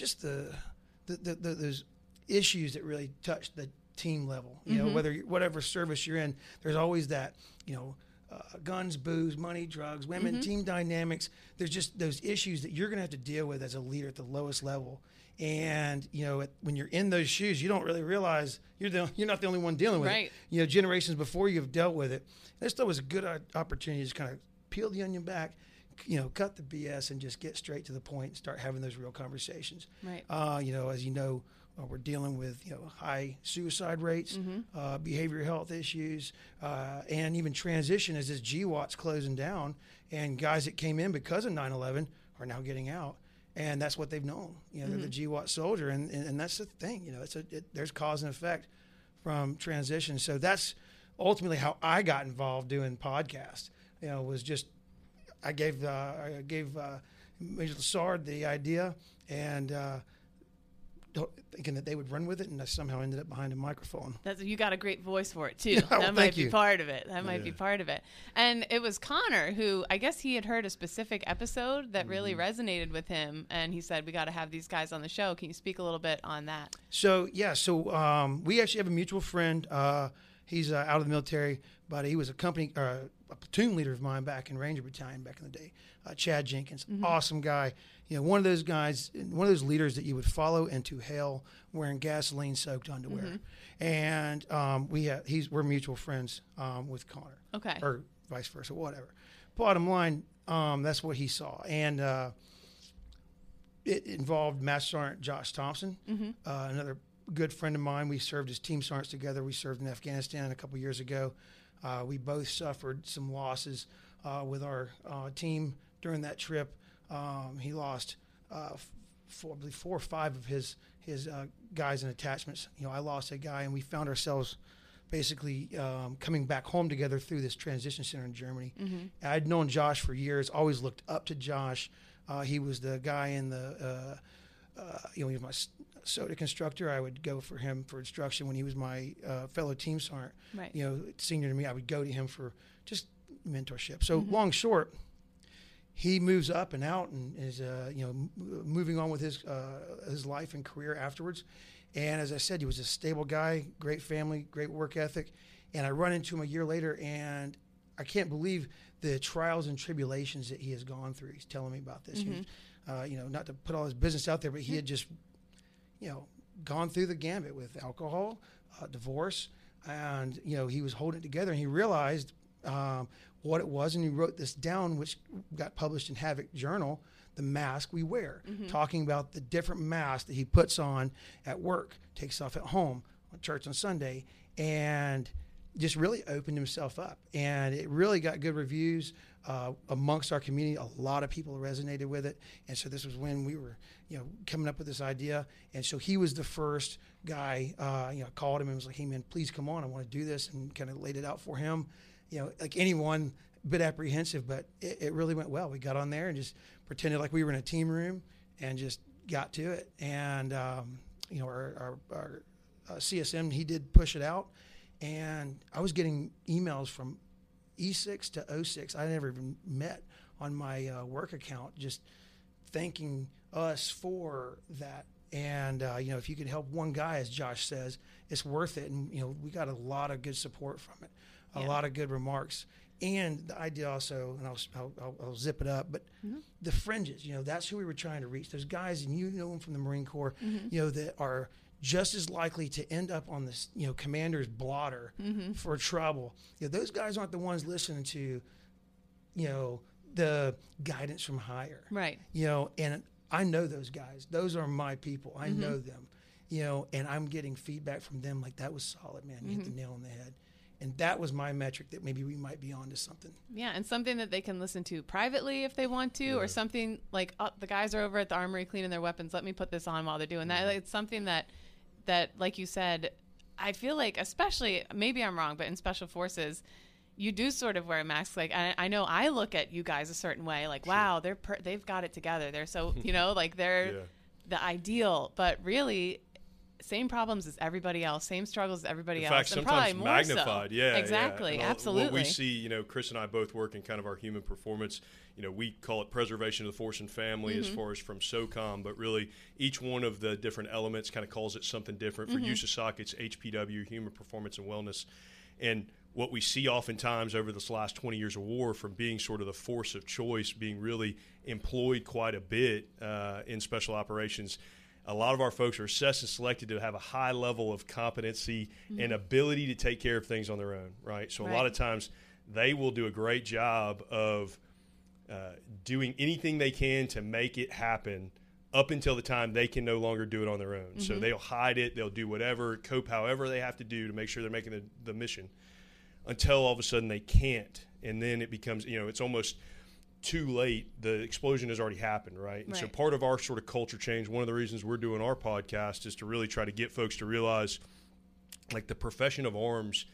issues that really touch the team level. Whatever service you're in, there's always that, guns, booze, money, drugs, women, team dynamics. There's just those issues that you're going to have to deal with as a leader at the lowest level. And, when you're in those shoes, you don't really realize you're not the only one dealing with it. Generations before you have dealt with it. I just thought it was a good opportunity to just kind of peel the onion back, cut the BS and just get straight to the point and start having those real conversations. Right. As we're dealing with high suicide rates, behavioral health issues, and even transition as this GWAT's closing down, and guys that came in because of 9/11 are now getting out, and that's what they've known. They're the GWAT soldier, and that's the thing. There's cause and effect from transition. So that's ultimately how I got involved doing podcasts. Was just I gave Major Lassard the idea, and thinking that they would run with it, and I somehow ended up behind a microphone. You got a great voice for it too. Well, that might be part of it. That might be part of it. And it was Connor who, I guess he had heard a specific episode that really resonated with him, and he said, we got to have these guys on the show. Can you speak a little bit on that? So we actually have a mutual friend. He's out of the military, but he was a platoon leader of mine back in Ranger Battalion back in the day. Chad Jenkins, awesome guy. One of those guys, one of those leaders that you would follow into hell wearing gasoline-soaked underwear. And we're mutual friends with Connor. Okay. Or vice versa, whatever. Bottom line, that's what he saw. And it involved Master Sergeant Josh Thompson, another good friend of mine. We served as team sergeants together. We served in Afghanistan a couple years ago. We both suffered some losses with our team during that trip. He lost I believe 4 or 5 of his guys and attachments. I lost a guy, and we found ourselves basically coming back home together through this transition center in Germany. Mm-hmm. I'd known Josh for years, always looked up to Josh. He was the guy in the, he was my soda constructor. I would go for him for instruction when he was my fellow team sergeant. Right. Senior to me, I would go to him for just mentorship. So long short, he moves up and out and is moving on with his life and career afterwards. And as I said, he was a stable guy, great family, great work ethic. And I run into him a year later, and I can't believe the trials and tribulations that he has gone through. He's telling me about this. Mm-hmm. Not to put all his business out there, but he had just, gone through the gambit with alcohol, divorce, and he was holding it together. And he realized what it was, and he wrote this down, which got published in Havoc Journal, The Mask We Wear, talking about the different masks that he puts on at work, takes off at home, on church on Sunday, and just really opened himself up. And it really got good reviews amongst our community. A lot of people resonated with it. And so this was when we were, coming up with this idea. And so he was the first guy, I called him and was like, hey man, please come on. I want to do this, and kind of laid it out for him. Like anyone, a bit apprehensive, but it really went well. We got on there and just pretended like we were in a team room and just got to it. And, our CSM, he did push it out. And I was getting emails from E6 to 06 I never even met on my work account, just thanking us for that. And, if you could help one guy, as Josh says, it's worth it. And, we got a lot of good support from it, a lot of good remarks. And the idea also, and I'll zip it up, but the fringes, that's who we were trying to reach. Those guys, and them from the Marine Corps, that are just as likely to end up on this, commander's blotter for trouble. Those guys aren't the ones listening to, the guidance from higher. Right. And I know those guys. Those are my people. I know them, and I'm getting feedback from them like, that was solid, man. You hit the nail on the head. And that was my metric that maybe we might be on to something. Yeah, and something that they can listen to privately if they want to, or something like, the guys are over at the armory cleaning their weapons. Let me put this on while they're doing that. It's something that, like you said, I feel like, especially, maybe I'm wrong, but in Special Forces, you do sort of wear a mask. Like, I know I look at you guys a certain way, like, wow, they've got it together. They're so, like they're the ideal, but really, same problems as everybody else, same struggles as everybody else. In fact, sometimes magnified. So. Yeah, exactly, absolutely. What we see, Chris and I both work in kind of our human performance. We call it preservation of the force and family as far as from SOCOM, but really each one of the different elements kind of calls it something different. For USASOC, it's HPW, Human Performance and Wellness. And what we see oftentimes over this last 20 years of war, from being sort of the force of choice, being really employed quite a bit in special operations, a lot of our folks are assessed and selected to have a high level of competency and ability to take care of things on their own, right? So a lot of times they will do a great job of doing anything they can to make it happen up until the time they can no longer do it on their own. So they'll hide it, they'll do whatever, cope however they have to do to make sure they're making the mission, until all of a sudden they can't. And then it becomes, it's almost too late. The explosion has already happened, right? And so part of our sort of culture change, one of the reasons we're doing our podcast, is to really try to get folks to realize, like, the profession of arms,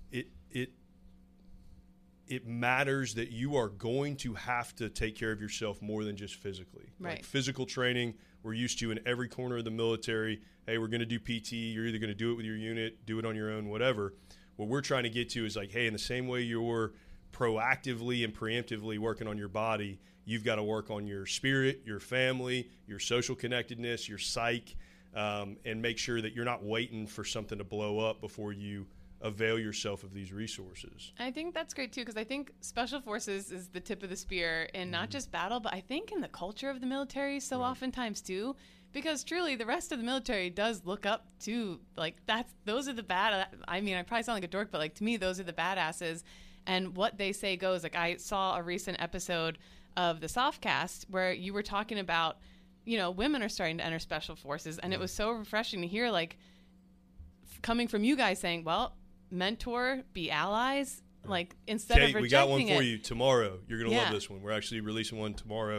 it matters that you are going to have to take care of yourself more than just physically. Right. Like physical training, we're used to in every corner of the military. Hey, we're going to do PT. You're either going to do it with your unit, do it on your own, whatever. What we're trying to get to is like, hey, in the same way you're proactively and preemptively working on your body, you've got to work on your spirit, your family, your social connectedness, your psyche, and make sure that you're not waiting for something to blow up before you avail yourself of these resources. I think that's great too, because I think Special Forces is the tip of the spear in not just battle, but I think in the culture of the military so oftentimes too, because truly the rest of the military does look up to, like, those are the I probably sound like a dork, but like, to me, those are the badasses, and what they say goes. Like, I saw a recent episode of the Softcast where you were talking about, women are starting to enter Special Forces, and it was so refreshing to hear, like, coming from you guys saying, well, mentor, be allies, like, instead of rejecting we got one for it. you tomorrow. You're going to love this one. We're actually releasing one tomorrow.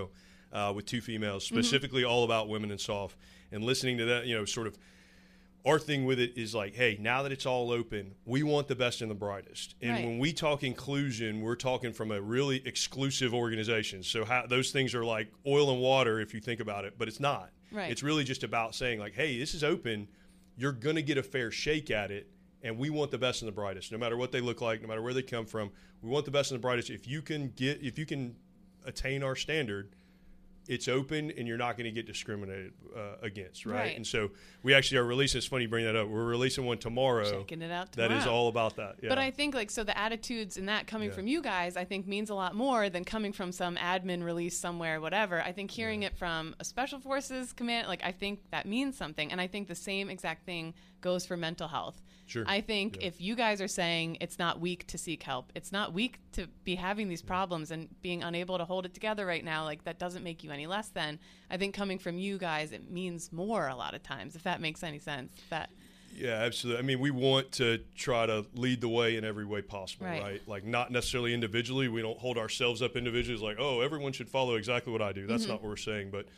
with 2 females, specifically all about women and soft, and listening to that, sort of our thing with it is like, hey, now that it's all open, we want the best and the brightest. And when we talk inclusion, we're talking from a really exclusive organization. So those things are like oil and water if you think about it, but it's not. Right. It's really just about saying like, hey, this is open. You're going to get a fair shake at it. And we want the best and the brightest, no matter what they look like, no matter where they come from. We want the best and the brightest. If you can attain our standard, it's open and you're not going to get discriminated against, right? And so we actually are releasing, it's funny you bring that up, we're releasing one tomorrow. Checking it out tomorrow. That is all about that. Yeah. But I think so the attitudes and that coming from you guys, I think means a lot more than coming from some admin release somewhere, whatever. I think hearing it from a Special Forces command, I think that means something. And I think the same exact thing goes for mental health. Sure. I think if you guys are saying it's not weak to seek help, it's not weak to be having these problems and being unable to hold it together right now, that doesn't make you any less than. I think coming from you guys, it means more a lot of times, if that makes any sense. Yeah, absolutely. I mean, we want to try to lead the way in every way possible, right? Like not necessarily individually. We don't hold ourselves up individually as like, oh, everyone should follow exactly what I do. That's not what we're saying. But,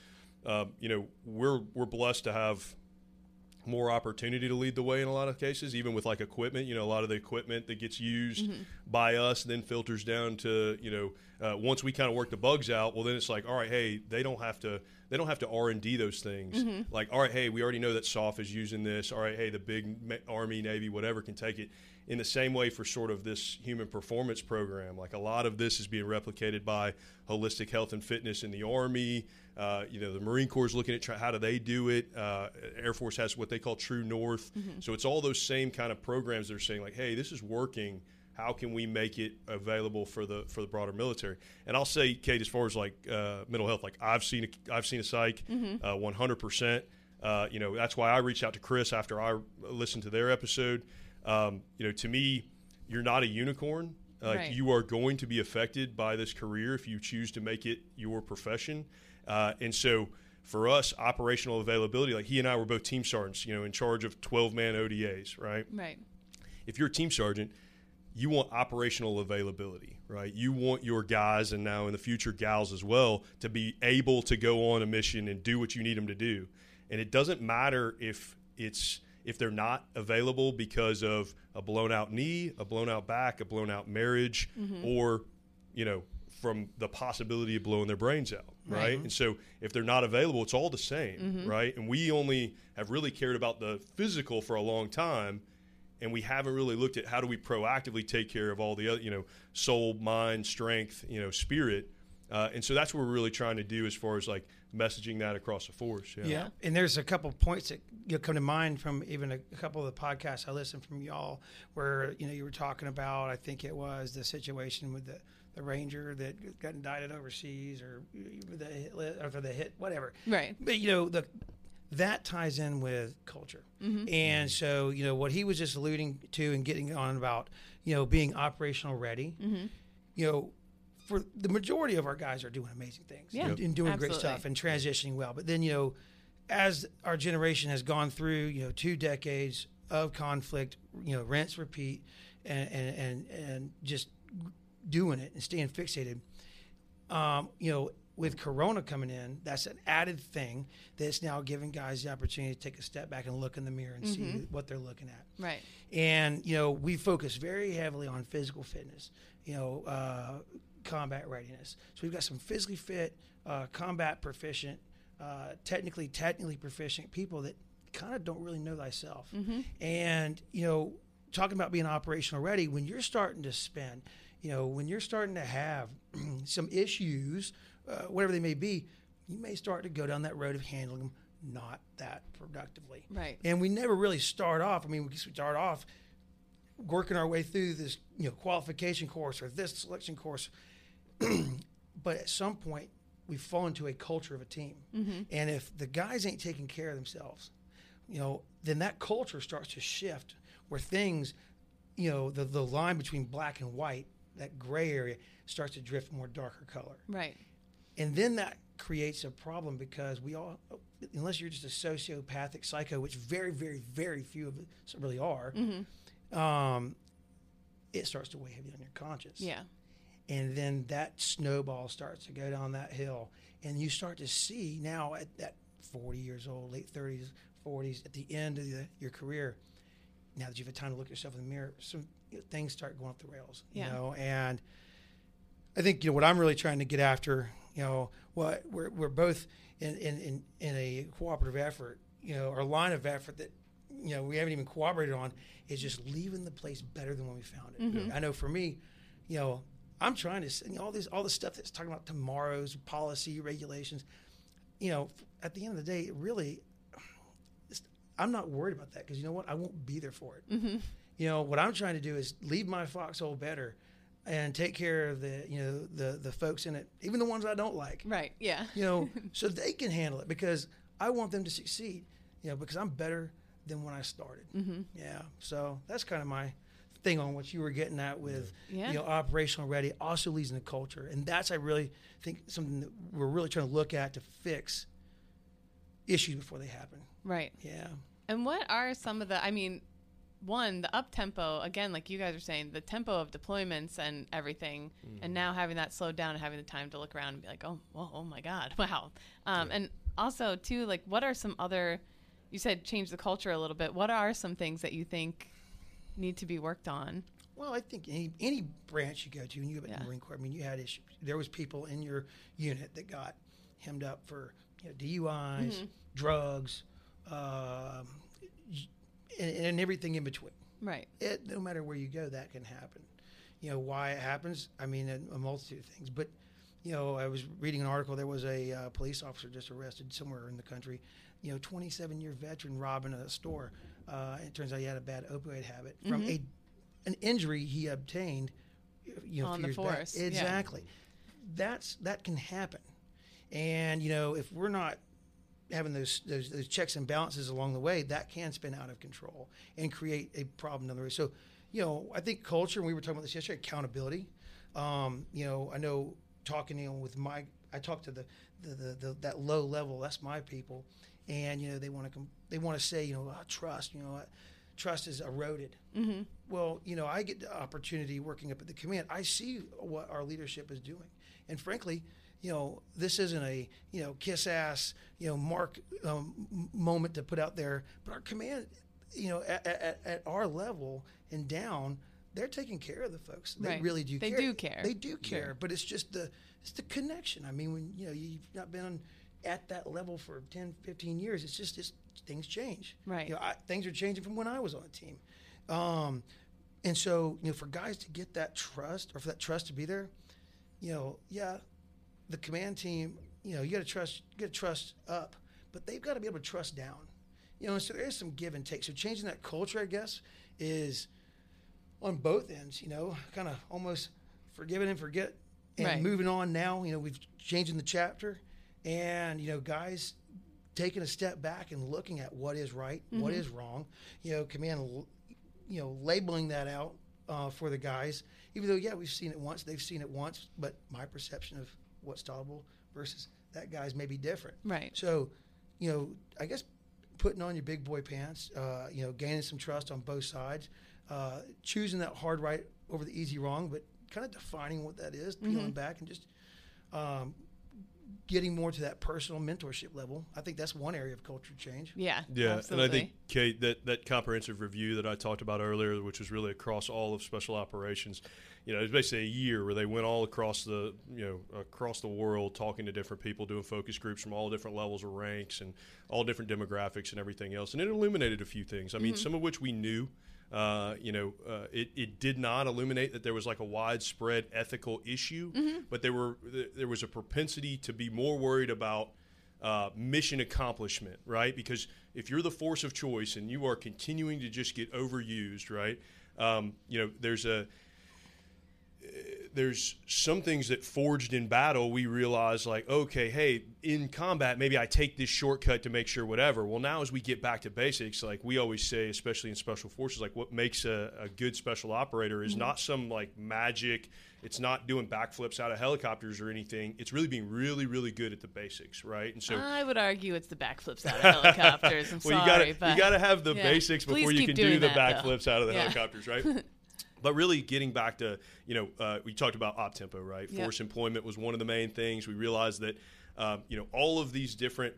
we're blessed to have more opportunity to lead the way in a lot of cases, even with equipment. A lot of the equipment that gets used by us then filters down to, once we kind of work the bugs out, well, then it's like, all right, hey, they don't have to R&D those things. Like, all right, hey, we already know that SOF is using this. All right, hey, the big Army, Navy, whatever can take it. In the same way for sort of this human performance program, a lot of this is being replicated by holistic health and fitness in the Army. The Marine Corps is looking at how do they do it. Air Force has what they call True North. So it's all those same kind of programs that are saying like, hey, this is working. How can we make it available for the broader military? And I'll say, Kate, as far as mental health, I've seen a psych 100%. That's why I reached out to Chris after I listened to their episode. To me, you're not a unicorn. You are going to be affected by this career if you choose to make it your profession. And so for us, operational availability, he and I were both team sergeants, in charge of 12-man ODAs, right? Right. If you're a team sergeant, you want operational availability, right? You want your guys, and now in the future gals as well, to be able to go on a mission and do what you need them to do. And it doesn't matter if they're not available because of a blown out knee, a blown out back, a blown out marriage, or, from the possibility of blowing their brains out, right? And so if they're not available, it's all the same, right? And we only have really cared about the physical for a long time, and we haven't really looked at how do we proactively take care of all the other, soul, mind, strength, spirit. And so that's what we're really trying to do as far as messaging that across the force. Yeah. And there's a couple points that come to mind from even a couple of the podcasts I listened from y'all where, you were talking about, I think it was the situation with the Ranger that got indicted overseas or the hit, whatever. Right. But, that ties in with culture. And so, what he was just alluding to and getting on about, being operational ready, for the majority of our guys are doing amazing things and doing great stuff and transitioning well. But then, as our generation has gone through, 2 decades of conflict, rinse, repeat, and just doing it and staying fixated, with Corona coming in, that's an added thing that's now giving guys the opportunity to take a step back and look in the mirror and see what they're looking at. Right. And, we focus very heavily on physical fitness, combat readiness. So we've got some physically fit, combat proficient, technically proficient people that kind of don't really know thyself. And, talking about being operational ready, when you're starting to spend, when you're starting to have some issues, whatever they may be, you may start to go down that road of handling them not that productively. Right. And we never really start off. We start off working our way through this, qualification course or this selection course. But at some point, we fall into a culture of a team. And if the guys ain't taking care of themselves, then that culture starts to shift where things, the line between black and white, that gray area, starts to drift more darker color. Right. And then that creates a problem because we all, unless you're just a sociopathic psycho, which very, very, very few of us really are, it starts to weigh heavy on your conscience. Yeah. And then that snowball starts to go down that hill. And you start to see now at that 40 years old, late 30s, 40s, at the end of your career, now that you've had time to look yourself in the mirror, some things start going off the rails, you know. And I think, what I'm really trying to get after, what we're both in a cooperative effort, our line of effort that, we haven't even cooperated on is just leaving the place better than when we found it. Mm-hmm. I know for me, I'm trying to, all the stuff that's talking about tomorrow's policy, regulations, at the end of the day, really, I'm not worried about that because you know what? I won't be there for it. Mm-hmm. What I'm trying to do is leave my foxhole better and take care of the folks in it, even the ones I don't like. Right, yeah. So they can handle it because I want them to succeed, because I'm better than when I started. Mm-hmm. Yeah. So that's kind of my thing on what you were getting at with, operational ready, also leads into culture. And that's, I really think, something that we're really trying to look at to fix issues before they happen. Right. Yeah. And what are some of the, one, the up tempo, again, like you guys are saying, the tempo of deployments and everything, and now having that slowed down and having the time to look around and be like, oh my God, wow. And also, too, like, what are some other, you said change the culture a little bit. What are some things that you think need to be worked on? Well, I think any branch you go to, and you go back to the Marine Corps, you had issues. There was people in your unit that got hemmed up for DUIs, drugs, and everything in between. Right. No matter where you go, that can happen. Why it happens? A multitude of things. But, I was reading an article. There was a police officer just arrested somewhere in the country. 27-year veteran robbing a store. It turns out he had a bad opioid habit from an injury he obtained, on the force. Exactly. Yeah. That can happen. And, if we're not having those checks and balances along the way, that can spin out of control and create a problem down the road. So, I think culture, and we were talking about this yesterday, accountability. I know talking, with I talk to that low level, that's my people. And, they want to say, trust, trust is eroded. Mm-hmm. Well, I get the opportunity working up at the command. I see what our leadership is doing. And frankly, this isn't a, kiss ass, mark moment to put out there, but our command, at our level and down, they're taking care of the folks. They really do care. They do care. They do care, yeah. But it's just the connection. When, you've not been at that level for 10, 15 years, it's just things change. Right. Things are changing from when I was on the team. And so, for guys to get that trust, or for that trust to be there, the command team, you got to trust up, but they've got to be able to trust down. So there is some give and take. So changing that culture, I guess, is on both ends, kind of almost forgive it and forget and moving on now. We've changing the chapter, and, guys taking a step back and looking at what is right, what is wrong, command, labeling that out for the guys, even though, we've seen it once, they've seen it once, but my perception of what's tolerable versus that guy's may be different. Right. So, I guess putting on your big boy pants, gaining some trust on both sides, choosing that hard right over the easy wrong, but kind of defining what that is, peeling back and just getting more to that personal mentorship level. I think that's one area of culture change. Yeah, absolutely. And I think, Kate, that comprehensive review that I talked about earlier, which was really across all of special operations, it was basically a year where they went all across the world, talking to different people, doing focus groups from all different levels of ranks and all different demographics and everything else. And it illuminated a few things. Some of which we knew. It did not illuminate that there was like a widespread ethical issue, but there was a propensity to be more worried about mission accomplishment, right? Because if you're the force of choice and you are continuing to just get overused, right? There's some things that forged in battle, we realize like, okay, hey, in combat, maybe I take this shortcut to make sure whatever. Well, now as we get back to basics, like we always say, especially in special forces, like what makes a good special operator is not some like magic. It's not doing backflips out of helicopters or anything. It's really being really, really good at the basics, right? And so I would argue it's the backflips out of helicopters. I'm well, sorry, you got to have the basics before you can do the backflips out of the helicopters, right? But really getting back to, we talked about op-tempo, right? Yep. Force employment was one of the main things. We realized that, all of these different,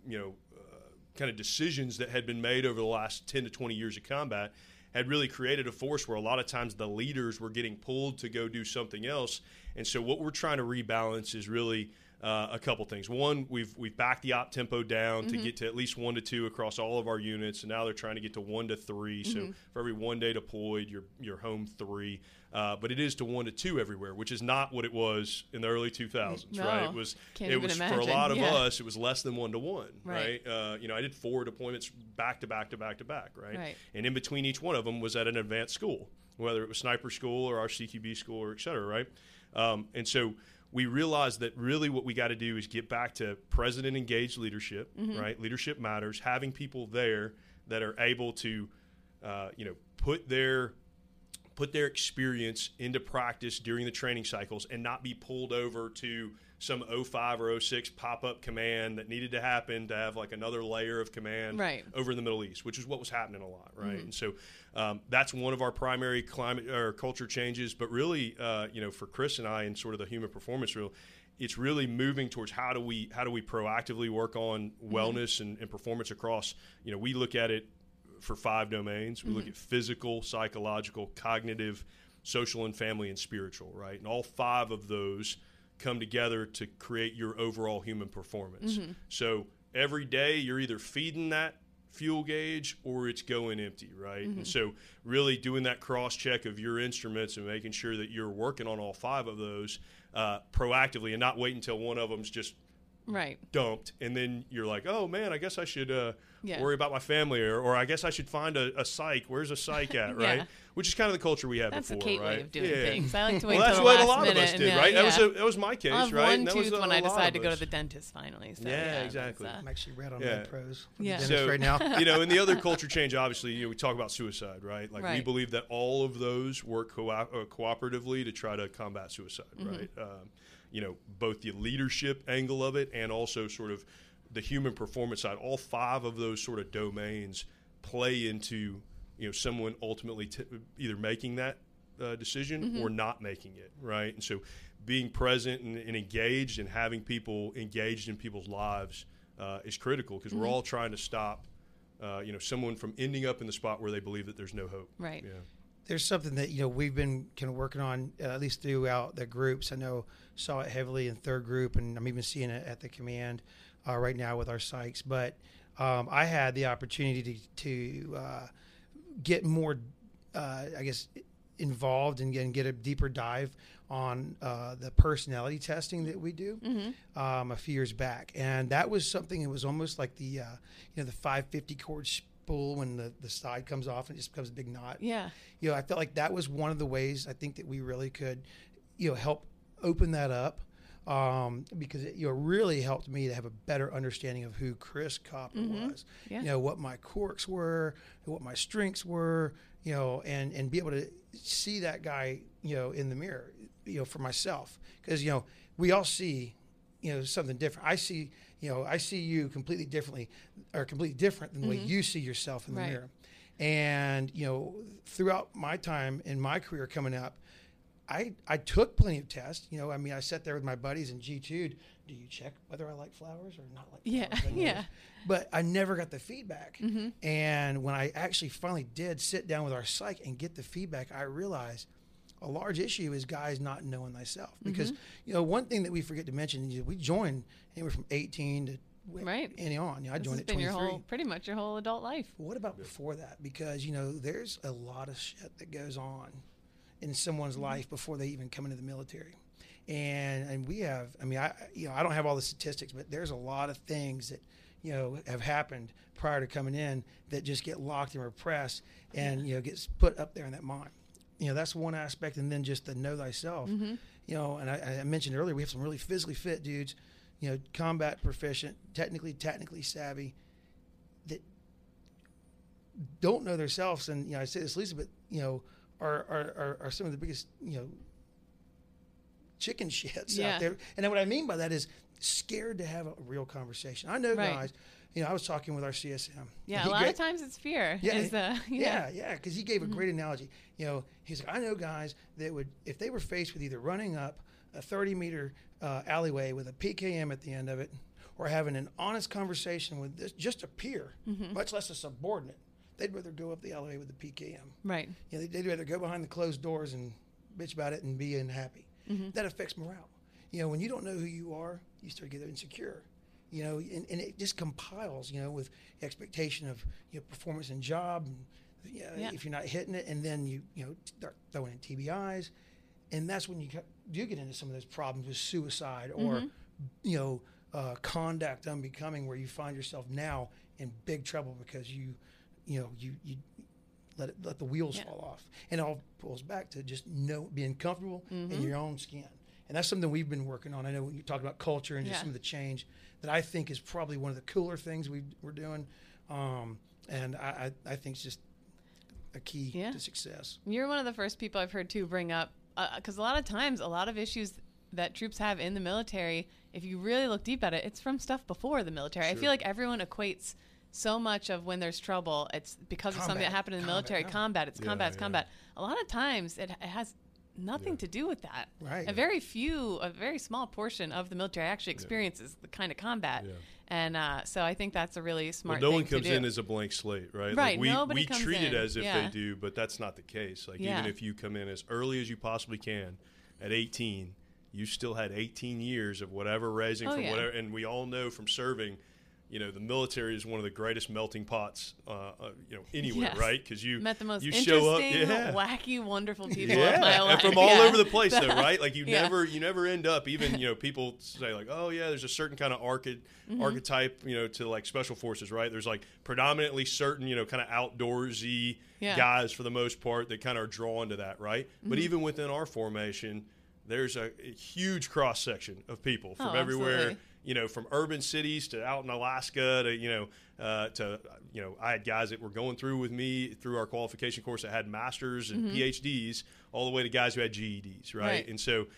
kind of decisions that had been made over the last 10 to 20 years of combat had really created a force where a lot of times the leaders were getting pulled to go do something else. And so what we're trying to rebalance is really a couple things. One, we've backed the op tempo down to get to at least 1 to 2 across all of our units, and now they're trying to get to 1 to 3. So for every 1 day deployed, you're home 3. But it is to 1 to 2 everywhere, which is not what it was in the early 2000s, No, right? It was imagine. for a lot of Yeah. us, it was less than 1 to 1, Right. right? I did 4 deployments back to back to back to back, right? Right. And in between each one of them was at an advanced school, whether it was sniper school or our CQB school or et cetera, right? And so we realized that really what we got to do is get back to president engaged leadership, right? Leadership matters, having people there that are able to, put their experience into practice during the training cycles and not be pulled over to some 05 or 06 pop-up command that needed to happen to have like another layer of command over in the Middle East, which is what was happening a lot, right? And so that's one of our primary climate or culture changes. But really, for Chris and I and sort of the human performance rule, it's really moving towards how do we proactively work on wellness and performance across, we look at it for 5 domains. We look at physical, psychological, cognitive, social, and family, and spiritual, right? And all 5 of those come together to create your overall human performance. So every day you're either feeding that fuel gauge or it's going empty, right? And so really doing that cross-check of your instruments and making sure that you're working on all 5 of those proactively and not waiting until one of them's just dumped, and then you're like, oh man, I guess I should worry about my family, or I guess I should find a psych. Where's a psych at, right? Which is kind of the culture we had That's before, the Kate right? way of doing things. I like to wait that's till the what last a lot minute. of us did, right? That was my case, I'll have right? one And that was tooth a when I lot decide of to go to us. the dentist finally. So, exactly. I'm actually red on Yeah. MedPros. Yeah. So, right now. And the other culture change, obviously, we talk about suicide, right? Like we believe that all of those work cooperatively to try to combat suicide, right? Both the leadership angle of it and also sort of the human performance side. All 5 of those sort of domains play into someone ultimately either making that decision or not making it, right? And so being present and engaged and having people engaged in people's lives is critical, because we're all trying to stop someone from ending up in the spot where they believe that there's no hope. Right. Yeah. There's something that we've been kind of working on, at least throughout the groups. I know saw it heavily in 3rd group, and I'm even seeing it at the command right now with our psychs. But I had the opportunity to get more, involved and get a deeper dive on the personality testing that we do a few years back, and that was something. It was almost like the the 550 chord spool when the side comes off and it just becomes a big knot. Yeah. I felt like that was one of the ways I think that we really could, help open that up, because it really helped me to have a better understanding of who Chris Copper was. Yeah. What my quirks were, what my strengths were, and be able to see that guy, in the mirror, for myself, because we all see, something different. I see you completely differently, or completely different than the way you see yourself in the mirror. And, throughout my time in my career coming up, I took plenty of tests. I sat there with my buddies and G2'd, do you check whether I like flowers or not like flowers? Yeah. But I never got the feedback. And when I actually finally did sit down with our psych and get the feedback, I realized a large issue is guys not knowing thyself. Because, one thing that we forget to mention is we joined anywhere from 18 to any on. I joined at 23. Pretty much your whole adult life. What about before that? Because, there's a lot of shit that goes on in someone's life before they even come into the military. And we have, I don't have all the statistics, but there's a lot of things that, have happened prior to coming in that just get locked and repressed and, gets put up there in that mind. That's one aspect. And then just the know thyself, and I mentioned earlier, we have some really physically fit dudes, combat proficient, technically savvy, that don't know themselves. And, I say this, Lisa, but, are some of the biggest, chicken shits out there. And what I mean by that is scared to have a real conversation. I know guys, I was talking with our CSM. Yeah, a lot of times it's fear. Yeah, because he gave a great analogy. He's like, I know guys that would, if they were faced with either running up a 30-meter alleyway with a PKM at the end of it, or having an honest conversation with just a peer, much less a subordinate, they'd rather go up the alleyway with the PKM. Right. They'd rather go behind the closed doors and bitch about it and be unhappy. That affects morale. When you don't know who you are, you start to get insecure. And it just compiles, with expectation of performance and job. And, if you're not hitting it, and then you start throwing in TBIs, and that's when you do get into some of those problems with suicide or conduct unbecoming, where you find yourself now in big trouble because you let the wheels fall off, and it all pulls back to just being comfortable in your own skin. And that's something we've been working on. I know you talked about culture and just some of the change that I think is probably one of the cooler things we're doing. And I think it's just a key to success. You're one of the first people I've heard too bring up, because a lot of times, a lot of issues that troops have in the military, if you really look deep at it, it's from stuff before the military. Sure. I feel like everyone equates so much of when there's trouble, it's because of something that happened in the military. Combat. It's combat. A lot of times it has nothing to do with that. Right. A very small portion of the military actually experiences the kind of combat. Yeah. And so I think that's a really smart thing to do. No one comes in as a blank slate, right? Right. Like we treat it as if they do, but that's not the case. Like even if you come in as early as you possibly can at 18, you still had 18 years of whatever raising from whatever. And we all know from serving, the military is one of the greatest melting pots, anywhere, right? Because you met the most show up, wacky, wonderful people of my life, and from all over the place, though, right? Like you never end up. Even people say like, oh yeah, there's a certain kind of archetype, to like special forces, right? There's like predominantly certain, kind of outdoorsy guys for the most part that kind of are drawn to that, right? But even within our formation, there's a huge cross section of people from everywhere. From urban cities to out in Alaska to, I had guys that were going through with me through our qualification course that had masters and PhDs, all the way to guys who had GEDs, right? And so,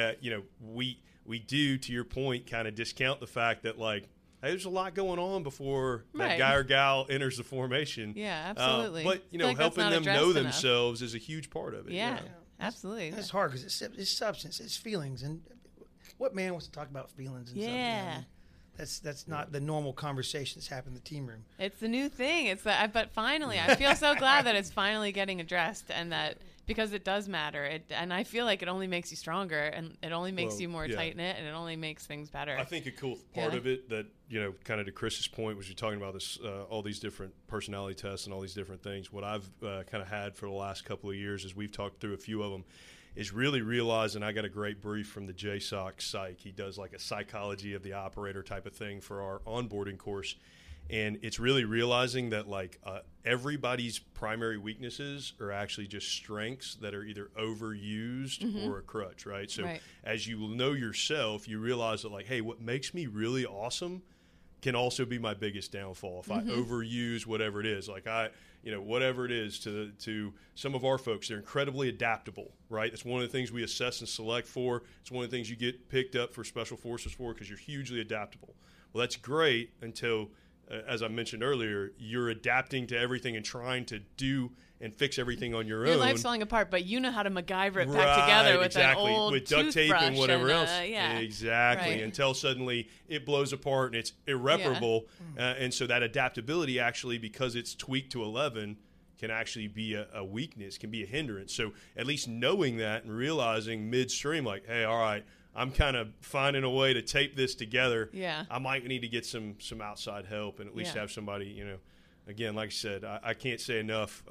we do, to your point, kind of discount the fact that like, hey, there's a lot going on before that guy or gal enters the formation. Yeah, absolutely. But, like helping them know themselves is a huge part of it. Yeah, absolutely. It's hard because it's substance, it's feelings, and what man wants to talk about feelings and something? I mean, that's not the normal conversation that's happened in the team room. It's the new thing. But finally, I feel so glad that it's finally getting addressed, and that because it does matter. And I feel like it only makes you stronger, and it only makes you more tight knit, and it only makes things better. I think a cool part of it that kind of to Chris's point, was you're talking about this, all these different personality tests and all these different things. What I've kind of had for the last couple of years, as we've talked through a few of them, is really realizing, I got a great brief from the JSOC psych. He does like a psychology of the operator type of thing for our onboarding course. And it's really realizing that like everybody's primary weaknesses are actually just strengths that are either overused or a crutch, right? So as you know yourself, you realize that like, hey, what makes me really awesome can also be my biggest downfall if I overuse whatever it is. Like whatever it is to some of our folks, they're incredibly adaptable, right? That's one of the things we assess and select for. It's one of the things you get picked up for special forces for, because you're hugely adaptable. Well, that's great until, as I mentioned earlier, you're adapting to everything and trying to do and fix everything on your own. Your life's falling apart, but you know how to MacGyver it back together with an old with duct tape and whatever else. Exactly. Right. Until suddenly it blows apart and it's irreparable. And so that adaptability actually, because it's tweaked to 11, can actually be a weakness, can be a hindrance. So at least knowing that and realizing midstream, like, hey, all right, I'm kind of finding a way to tape this together. Yeah. I might need to get some outside help and at least have somebody, again, like I said, I can't say enough,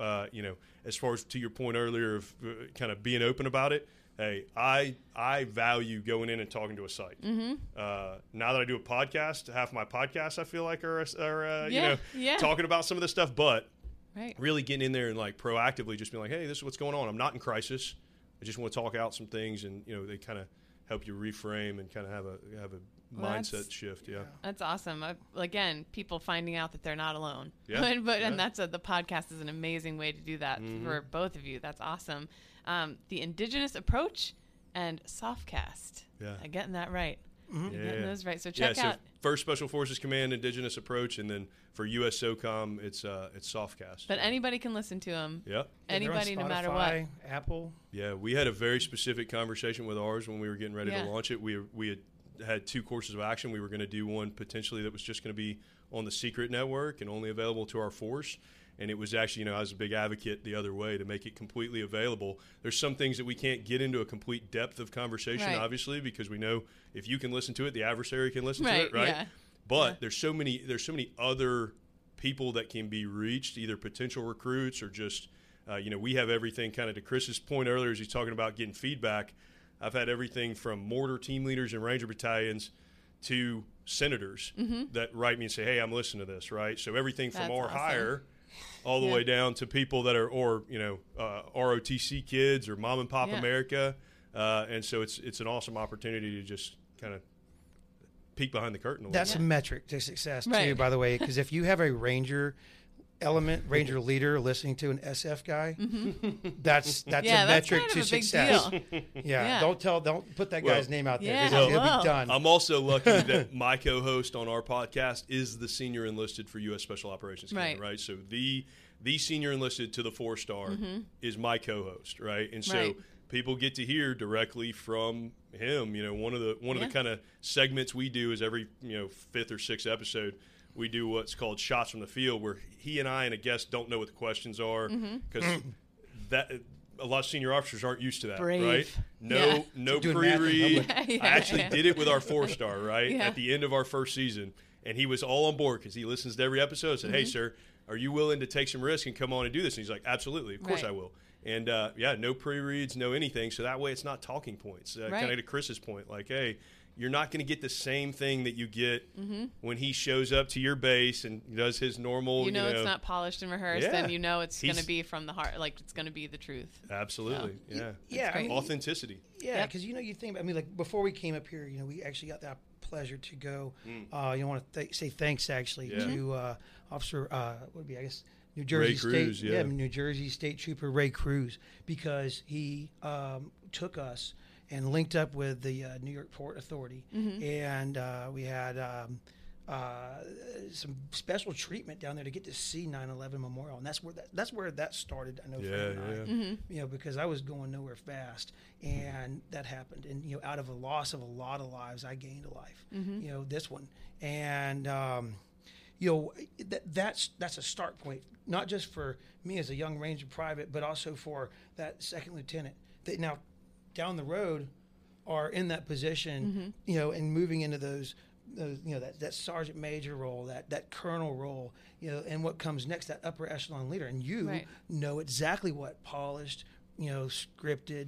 as far as to your point earlier of kind of being open about it. Hey, I value going in and talking to a site. Now that I do a podcast, half my podcasts I feel like are talking about some of this stuff, but really getting in there and like proactively just being like, hey, this is what's going on. I'm not in crisis. I just want to talk out some things, and they kind of help you reframe and kind of have a mindset shift. Yeah, that's awesome. Again, people finding out that they're not alone. And that's the podcast is an amazing way to do that for both of you. That's awesome. The indigenous approach and softcast. I'm getting that right. Mm-hmm. You're getting those right. So check out. First Special Forces Command Indigenous Approach, and then for US SOCOM, it's Softcast. But anybody can listen to them. Yep. Anybody, Spotify, no matter what. Apple. Yeah, we had a very specific conversation with ours when we were getting ready to launch it. We had 2 courses of action. We were going to do one potentially that was just going to be on the secret network and only available to our force. And it was actually, I was a big advocate the other way to make it completely available. There's some things that we can't get into a complete depth of conversation, obviously, because we know if you can listen to it, the adversary can listen to it, right? Yeah. But there's so many other people that can be reached, either potential recruits or just, we have everything kind of to Chris's point earlier as he's talking about getting feedback. I've had everything from mortar team leaders and Ranger battalions to senators that write me and say, hey, I'm listening to this, right? So everything from our hire all the way down to people that are, ROTC kids or Mom and Pop America. And so it's an awesome opportunity to just kind of peek behind the curtain a little That's bit. a metric to success, too, by the way, because if you have a Ranger leader listening to an SF guy, that's a metric to success. Don't put that guy's name out there. He'll be done. I'm also lucky that my co-host on our podcast is the senior enlisted for U.S. Special Operations Command, right? So the senior enlisted to the 4-star is my co-host, right? And so people get to hear directly from him. One of the kind of segments we do is every 5th or 6th episode, we do what's called shots from the field, where he and I and a guest don't know what the questions are because that a lot of senior officers aren't used to that, right? No pre-read. I actually did it with our 4-star, right? At the end of our first season, and he was all on board because he listens to every episode. I said, "Hey, sir, are you willing to take some risk and come on and do this?" And he's like, "Absolutely, of course I will." And no pre-reads, no anything. So that way, it's not talking points. Kind of to Chris's point, like, hey, you're not going to get the same thing that you get when he shows up to your base and does his normal. It's not polished and rehearsed, and it's going to be from the heart, like it's going to be the truth. Absolutely, authenticity. Yeah, because you think, like before we came up here, we actually got that pleasure to go. Want to say thanks actually to Officer what would be New Jersey State, New Jersey State Trooper Ray Cruz, because he took us and linked up with the New York Port Authority, and we had some special treatment down there to get to see 9/11 Memorial, and that's where that started. I know, because I was going nowhere fast, and that happened, and out of a loss of a lot of lives, I gained a life. This one, and that's a start point, not just for me as a young Ranger private, but also for that second lieutenant that now down the road are in that position, and moving into those that sergeant major role, that colonel role, and what comes next, that upper echelon leader, and you know exactly what polished, scripted.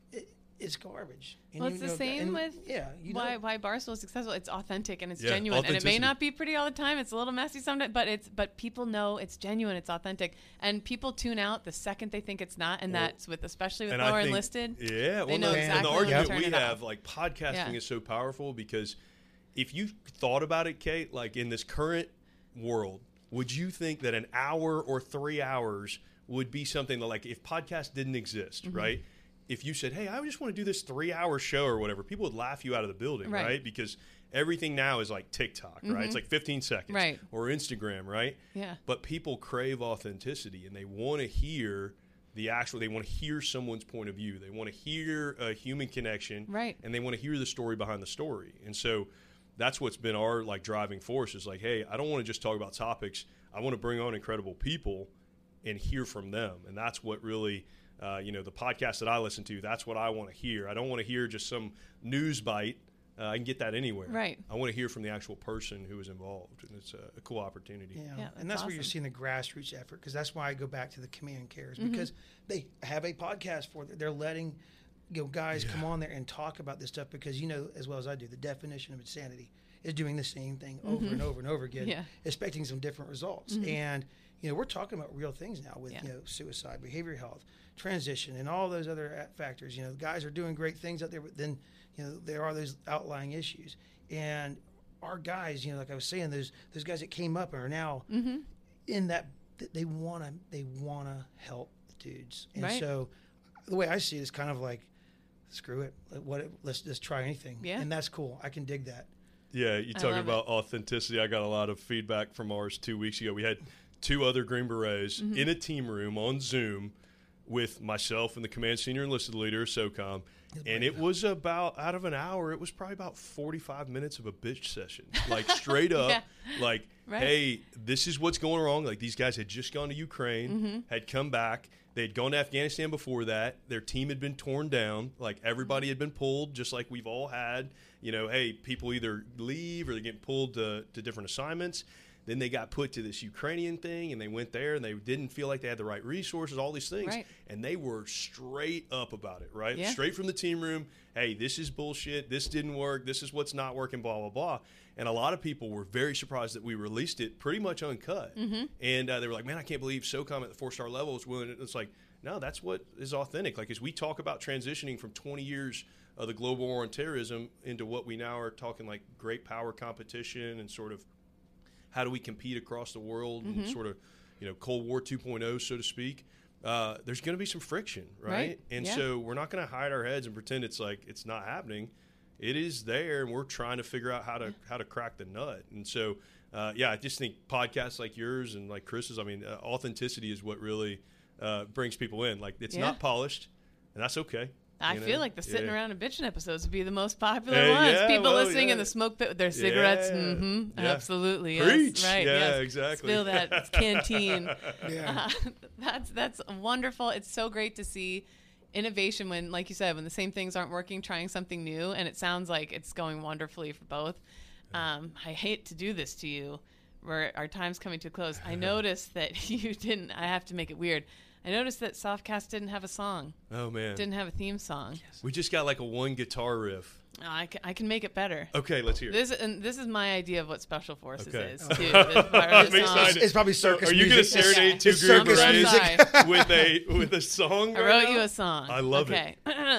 It's garbage. And it's the same with why Barstool is successful. It's authentic and it's genuine, and it may not be pretty all the time. It's a little messy sometimes, but people know it's genuine, it's authentic, and people tune out the second they think it's not, and that's especially with lower enlisted. Yeah, they know exactly. And the argument we have, like podcasting, is so powerful because if you thought about it, Kate, like in this current world, would you think that an hour or 3 hours would be something that, like, if podcasts didn't exist, right? If you said, hey, I just want to do this 3-hour show or whatever, people would laugh you out of the building, right? Because everything now is like TikTok, right? It's like 15 seconds. Right. Or Instagram, right? Yeah. But people crave authenticity, and they want to hear they want to hear someone's point of view. They want to hear a human connection. Right. And they want to hear the story behind the story. And so that's what's been our driving force is like, hey, I don't want to just talk about topics. I want to bring on incredible people and hear from them. And that's what really... the podcast that I listen to, that's what I want to hear. I don't want to hear just some news bite. I can get that anywhere. Right. I want to hear from the actual person who is involved, and it's a cool opportunity. Yeah, and that's where you're seeing the grassroots effort, because that's why I go back to the command cares, because they have a podcast for it. They're letting guys come on there and talk about this stuff, because as well as I do, the definition of insanity is doing the same thing over and over and over again, expecting some different results. And we're talking about real things now with suicide, behavioral health, transition, and all those other factors. Guys are doing great things out there, but then there are those outlying issues. And our guys, like I was saying, those guys that came up and are now in that, they wanna help the dudes. And so the way I see it is kind of like screw it. Let's just try anything. Yeah. And that's cool. I can dig that. Yeah, you talking about authenticity. I got a lot of feedback from ours 2 weeks ago. We had 2 other Green Berets in a team room on Zoom with myself and the command senior enlisted leader, SOCOM. And it was about, out of an hour, it was probably about 45 minutes of a bitch session. Like, straight up, hey, this is what's going wrong. Like, these guys had just gone to Ukraine, had come back. They'd gone to Afghanistan before that. Their team had been torn down. Like, everybody had been pulled, just like we've all had. You know, hey, people either leave or they get pulled to different assignments. Then they got put to this Ukrainian thing, and they went there, and they didn't feel like they had the right resources, all these things. Right. And they were straight up about it, right? Yeah. Straight from the team room. Hey, this is bullshit. This didn't work. This is what's not working, blah, blah, blah. And a lot of people were very surprised that we released it pretty much uncut. And they were like, man, I can't believe SOCOM at the 4-star level is willing. It's like, no, that's what is authentic. Like, as we talk about transitioning from 20 years of the global war on terrorism into what we now are talking like great power competition and sort of how do we compete across the world and sort of, you know, Cold War 2.0, so to speak, there's going to be some friction, right? And so we're not going to hide our heads and pretend it's like it's not happening. It is there, and we're trying to figure out how to crack the nut. And so, I just think podcasts like yours and like Chris's, I mean, authenticity is what really brings people in. Like, it's not polished, and that's okay. I feel like the sitting around and bitching episodes would be the most popular ones. People listening in the smoke pit with their cigarettes. Absolutely. Preach. Yes. Right. Yeah, exactly. Spill that canteen. Yeah. That's wonderful. It's so great to see innovation when, like you said, when the same things aren't working, trying something new, and it sounds like it's going wonderfully for both. I hate to do this to you. Our time's coming to a close. I noticed that you didn't. I have to make it weird. I noticed that Softcast didn't have a song. Oh, man. Didn't have a theme song. We just got like a one guitar riff. I can make it better. Okay, let's hear it. This is my idea of what Special Forces is, too. It's probably circus Are you going to music. serenade 2 Green Berets with a song? I wrote you a song. I love it.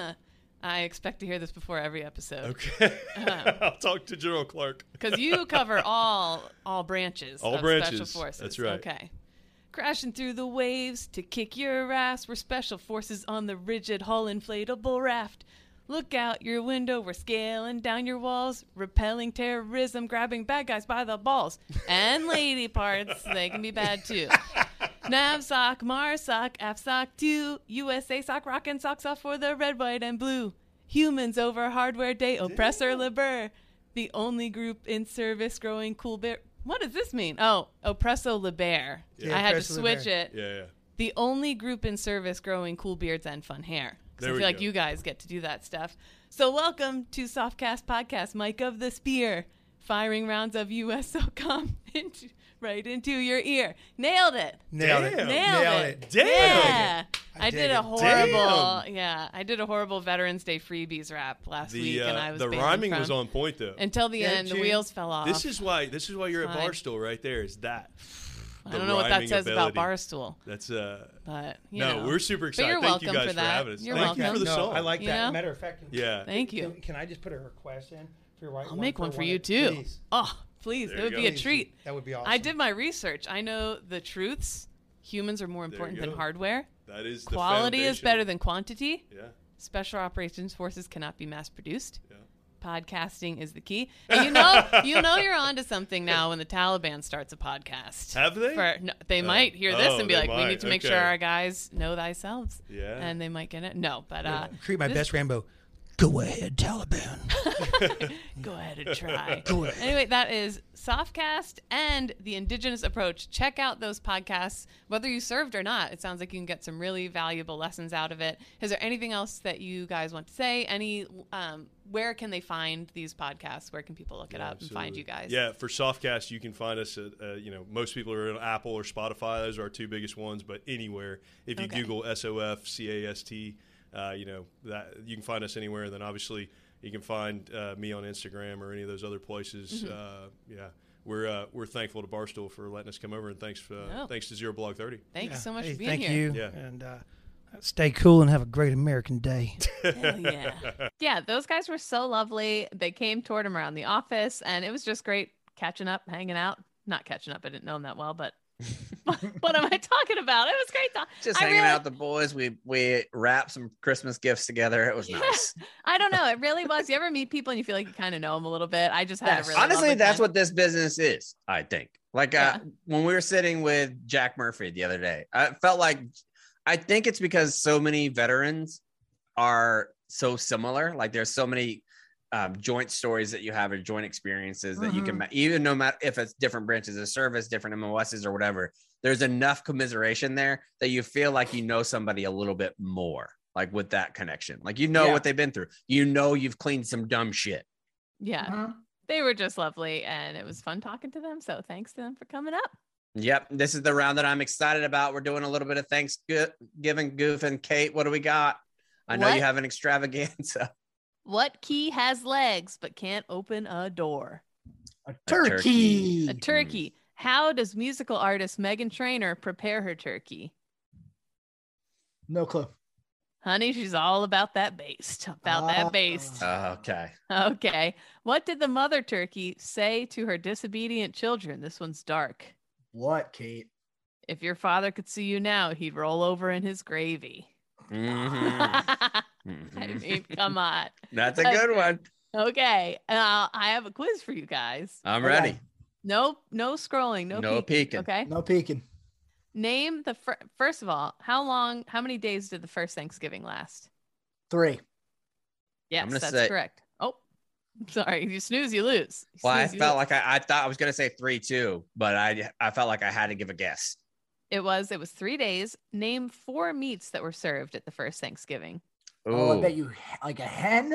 I expect to hear this before every episode. Okay. I'll talk to General Clark. Because you cover all branches of Special Forces. That's right. Okay. Crashing through the waves to kick your ass. We're Special Forces on the rigid hull inflatable raft. Look out your window. We're scaling down your walls. Repelling terrorism. Grabbing bad guys by the balls. And lady parts. They can be bad too. NAVSOC, MARSOC, AFSOC 2. USA SOC rockin' socks off for the red, white, and blue. Humans over hardware day. Oppressor Liber. The only group in service growing cool bear. What does this mean? Oh, Oppresso Liber. Yeah. I had to switch it. Yeah. The only group in service growing cool beards and fun hair. Because I feel like you guys get to do that stuff. So welcome to Softcast Podcast, Mike of the Spear. Firing rounds of U.S. SOCOM right into your ear. Nailed it. Nailed it. Damn. Yeah. I did a horrible, Damn. I did a horrible Veterans Day freebies rap last week, and I was the banned rhyming from, was on point though. until the end. The wheels fell off. This is why you're at Fine. Barstool right there. Is that? I don't know what that says ability. about Barstool. That's but you no, know. we're super But excited. you're Thank you welcome guys for that. having us. You're Thank you welcome. for the song. I like You that. know? Matter of fact, Yeah. Thank you. Can I just put a request in for your I'll make one for you too. Please. Oh, please. There It you would go. be a treat. That would be awesome. I did my research. I know the truths. Humans are more important you than go. hardware. That is the Quality is foundation. better than quantity. Yeah. Special operations forces cannot be mass produced. Yeah. Podcasting is the key. And you know you're onto something now when the Taliban starts a podcast. Have they? They might hear this and be they like, we might. need to make Okay. sure our guys know thyself. Yeah. And they might get it. No, but Create my best Rambo. Go ahead, Taliban. go ahead and try. Go ahead. Anyway, that is Softcast and the Indigenous Approach. Check out those podcasts, whether you served or not. It sounds like you can get some really valuable lessons out of it. Is there anything else that you guys want to say? Where can they find these podcasts? Where can people look it up and find you guys? Yeah, for Softcast, you can find us at, most people are on Apple or Spotify. Those are our 2 biggest ones, but anywhere. If you Google SOFCAST, that you can find us anywhere. And then obviously you can find me on Instagram or any of those other places. We're thankful to Barstool for letting us come over, and thanks to Zero Blog 30. Thank you so much for being thank here. you. Yeah. And stay cool and have a great American day. Hell yeah. Yeah, those guys were so lovely. They came toward him around the office, and it was just great catching up, hanging out. Not catching up. I didn't know him that well, but What am I talking about? It was great. Just hanging out with the boys. We wrapped some Christmas gifts together. It was nice. I don't know. It really was. You ever meet people and you feel like you kind of know them a little bit? I just had a really honestly, lovely that's time. what this business is, I think. Like when we were sitting with Jack Murphy the other day, I felt like, I think it's because so many veterans are so similar. Like there's so many joint stories that you have, or joint experiences that you can, even no matter if it's different branches of service, different MOSs or whatever, there's enough commiseration there that you feel like you know somebody a little bit more, like with that connection. Like, you know what they've been through. You know, you've cleaned some dumb shit. Yeah. They were just lovely and it was fun talking to them. So thanks to them for coming up. Yep. This is the round that I'm excited about. We're doing a little bit of Thanksgiving goof. And Kate, what do we got? I know you have an extravaganza. What key has legs but can't open a door? A turkey. A turkey. How does musical artist Meghan Trainor prepare her turkey? No clue. Honey, she's all about that based. Okay. Okay. What did the mother turkey say to her disobedient children? This one's dark. What, Kate? If your father could see you now, he'd roll over in his gravy. I mean, come on. That's a good one. Okay. I have a quiz for you guys. I'm ready. No scrolling. No peeking. Okay. No peeking. Name the first of all, how many days did the first Thanksgiving last? 3. Yes, that's correct. Oh, sorry. If you snooze, you lose. I felt like I thought I was going to say 3 too, but I felt like I had to give a guess. It was 3 days. Name 4 meats that were served at the first Thanksgiving. Ooh. Oh, I bet you like a hen.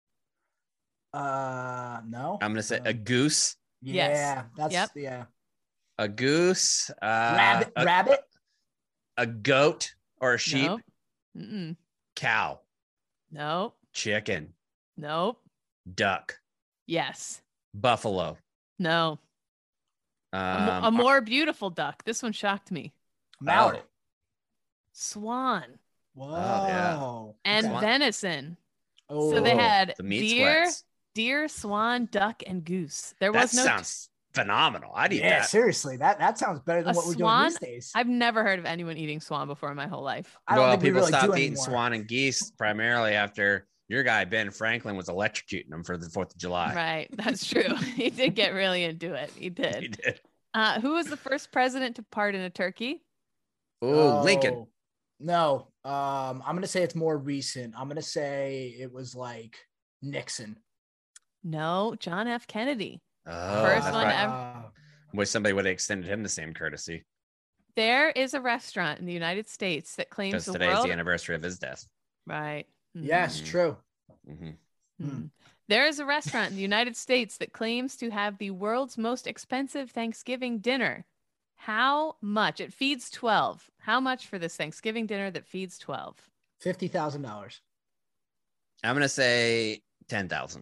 No. I'm gonna say a goose. Yeah, yes. A goose. Rabbit. A goat or a sheep. Nope. Cow. Nope. Chicken. Nope. Duck. Yes. Buffalo. No. A more beautiful duck. This one shocked me. Mallard. Swan. Whoa. Oh, yeah. And Swan. venison. Oh. So they had the meat deer, swan, duck, and goose. There that was no sounds phenomenal. I'd eat that. Yeah, seriously. That sounds better than what we're doing these days. I've never heard of anyone eating swan before in my whole life. Well, people stopped eating swan and geese primarily after your guy Ben Franklin was electrocuting them for the 4th of July. Right. That's true. He did get really into it. He did. He did. Who was the first president to pardon a turkey? Oh, Lincoln. No. I'm going to say it's more recent. I'm going to say it was like Nixon. No, John F. Kennedy. Oh, first one ever. Wish somebody would have extended him the same courtesy. There is a restaurant in the United States that claims because the today's world... the anniversary of his death. Right. Yes, true. There is a restaurant in the United States that claims to have the world's most expensive Thanksgiving dinner. How much? It feeds 12. How much for this Thanksgiving dinner that feeds 12? $50,000. I'm going to say 10,000.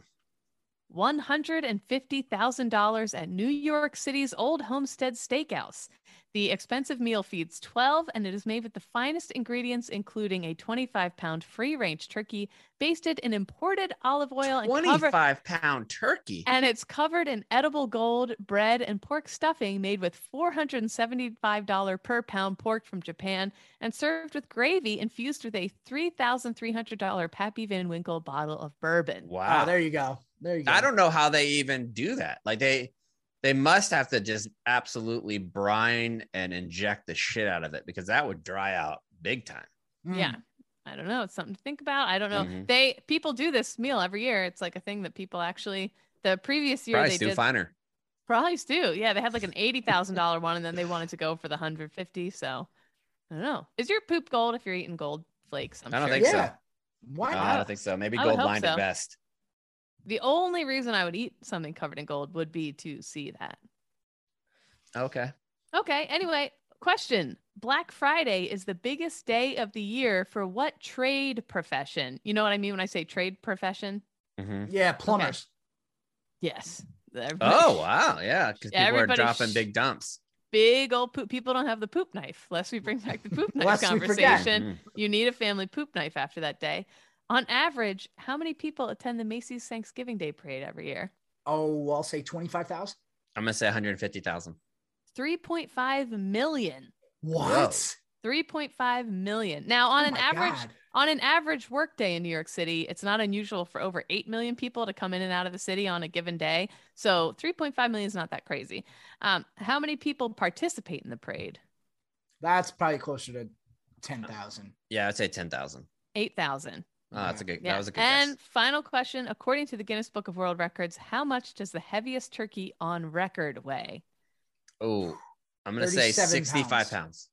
$150,000 at New York City's Old Homestead Steakhouse. The expensive meal feeds 12, and it is made with the finest ingredients, including a 25-pound free-range turkey basted in imported olive oil. 25-pound turkey? And it's covered in edible gold, bread, and pork stuffing made with $475 per pound pork from Japan and served with gravy infused with a $3,300 Pappy Van Winkle bottle of bourbon. Wow. Oh, there you go. I don't know how they even do that. Like they must have to just absolutely brine and inject the shit out of it because that would dry out big time. Yeah. I don't know. It's something to think about. I don't know. Mm-hmm. People do this meal every year. It's like a thing that people actually, the previous year probably they did. Finer. Probably Stu. Yeah. They had like an $80,000 one and then they wanted to go for the 150. So I don't know. Is your poop gold if you're eating gold flakes? I don't think so. Why not? I don't think so. Maybe gold lined at best. The only reason I would eat something covered in gold would be to see that. Okay. Anyway, question. Black Friday is the biggest day of the year for what trade profession? You know what I mean when I say trade profession? Yeah, plumbers. Okay. Yes. Oh, wow. Yeah, because people are dropping big dumps. Big old poop. People don't have the poop knife. Lest we bring back the poop knife conversation. You need a family poop knife after that day. On average, how many people attend the Macy's Thanksgiving Day Parade every year? Oh, I'll say 25,000. I'm going to say 150,000. 3.5 million. What? 3.5 million. Now, on God. an average workday in New York City, it's not unusual for over 8 million people to come in and out of the city on a given day. So 3.5 million is not that crazy. How many people participate in the parade? That's probably closer to 10,000. Yeah, I'd say 10,000. 8,000. Oh, that's a good. Yeah. That was a good And guess. final question, according to the Guinness Book of World Records, how much does the heaviest turkey on record weigh? Oh, I'm gonna say 65 pounds.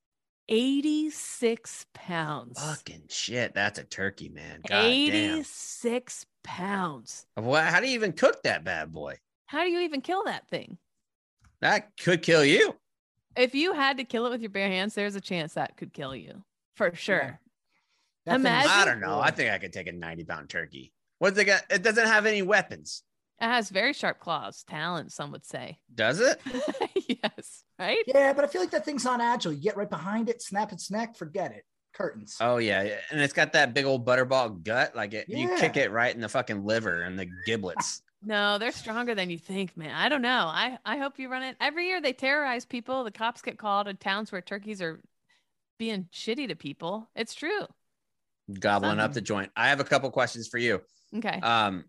86 pounds. Fucking shit, that's a turkey, man. God 86 pounds. damn. How do you even cook that bad boy? How do you even kill that thing? That could kill you. If you had to kill it with your bare hands, there's a chance that could kill you for sure. Yeah. Imagine. I don't know. I think I could take a 90-pound turkey. What's it got? It doesn't have any weapons. It has very sharp claws, talons, some would say. Does it? Yes, right? Yeah, but I feel like that thing's not agile. You get right behind it, snap its neck, forget it. Curtains. Oh yeah, and it's got that big old butterball gut. Like you Yeah. kick it right in the fucking liver and the giblets. No, they're stronger than you think, man. I don't know. I hope you run it. Every year they terrorize people. The cops get called in towns where turkeys are being shitty to people. It's true. Gobbling up the joint. I have a couple questions for you. Okay.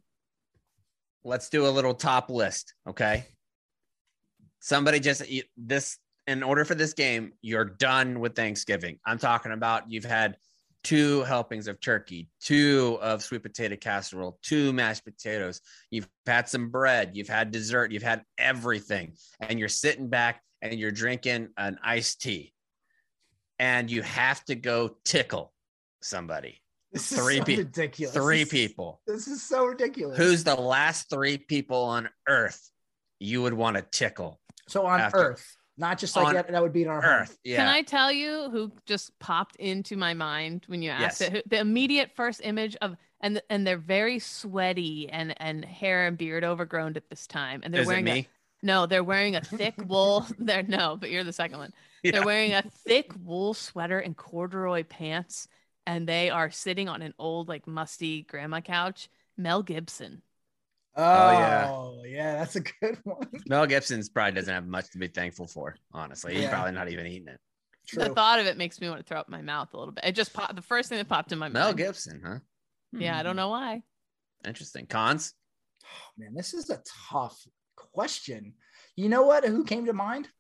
Let's do a little top list, okay? Somebody just this in order for this game, you're done with Thanksgiving. I'm talking about you've had 2 helpings of turkey, 2 of sweet potato casserole, 2 mashed potatoes. You've had some bread, you've had dessert, you've had everything, and you're sitting back and you're drinking an iced tea, and you have to go tickle somebody. This is so ridiculous. 3 people. This is so ridiculous. Who's the last 3 people on Earth you would want to tickle? So on Earth, not just like that would be in our Earth. home. Yeah. Can I tell you who just popped into my mind when you asked it? The immediate first image of and they're very sweaty and hair and beard overgrown at this time, and they're Is it wearing me? they're wearing a thick wool. But you're the second one. Yeah. They're wearing a thick wool sweater and corduroy pants, and they are sitting on an old like musty grandma couch. Mel Gibson. Oh yeah, that's a good one. Mel Gibson's probably doesn't have much to be thankful for, honestly. He's Yeah. probably not even eating it. True. The thought of it makes me want to throw up my mouth a little bit. It just popped. The first thing that popped in my Mel mind. Gibson, huh? Yeah, I don't know why. Interesting. Cons? Man, this is a tough question. You know what? Who came to mind?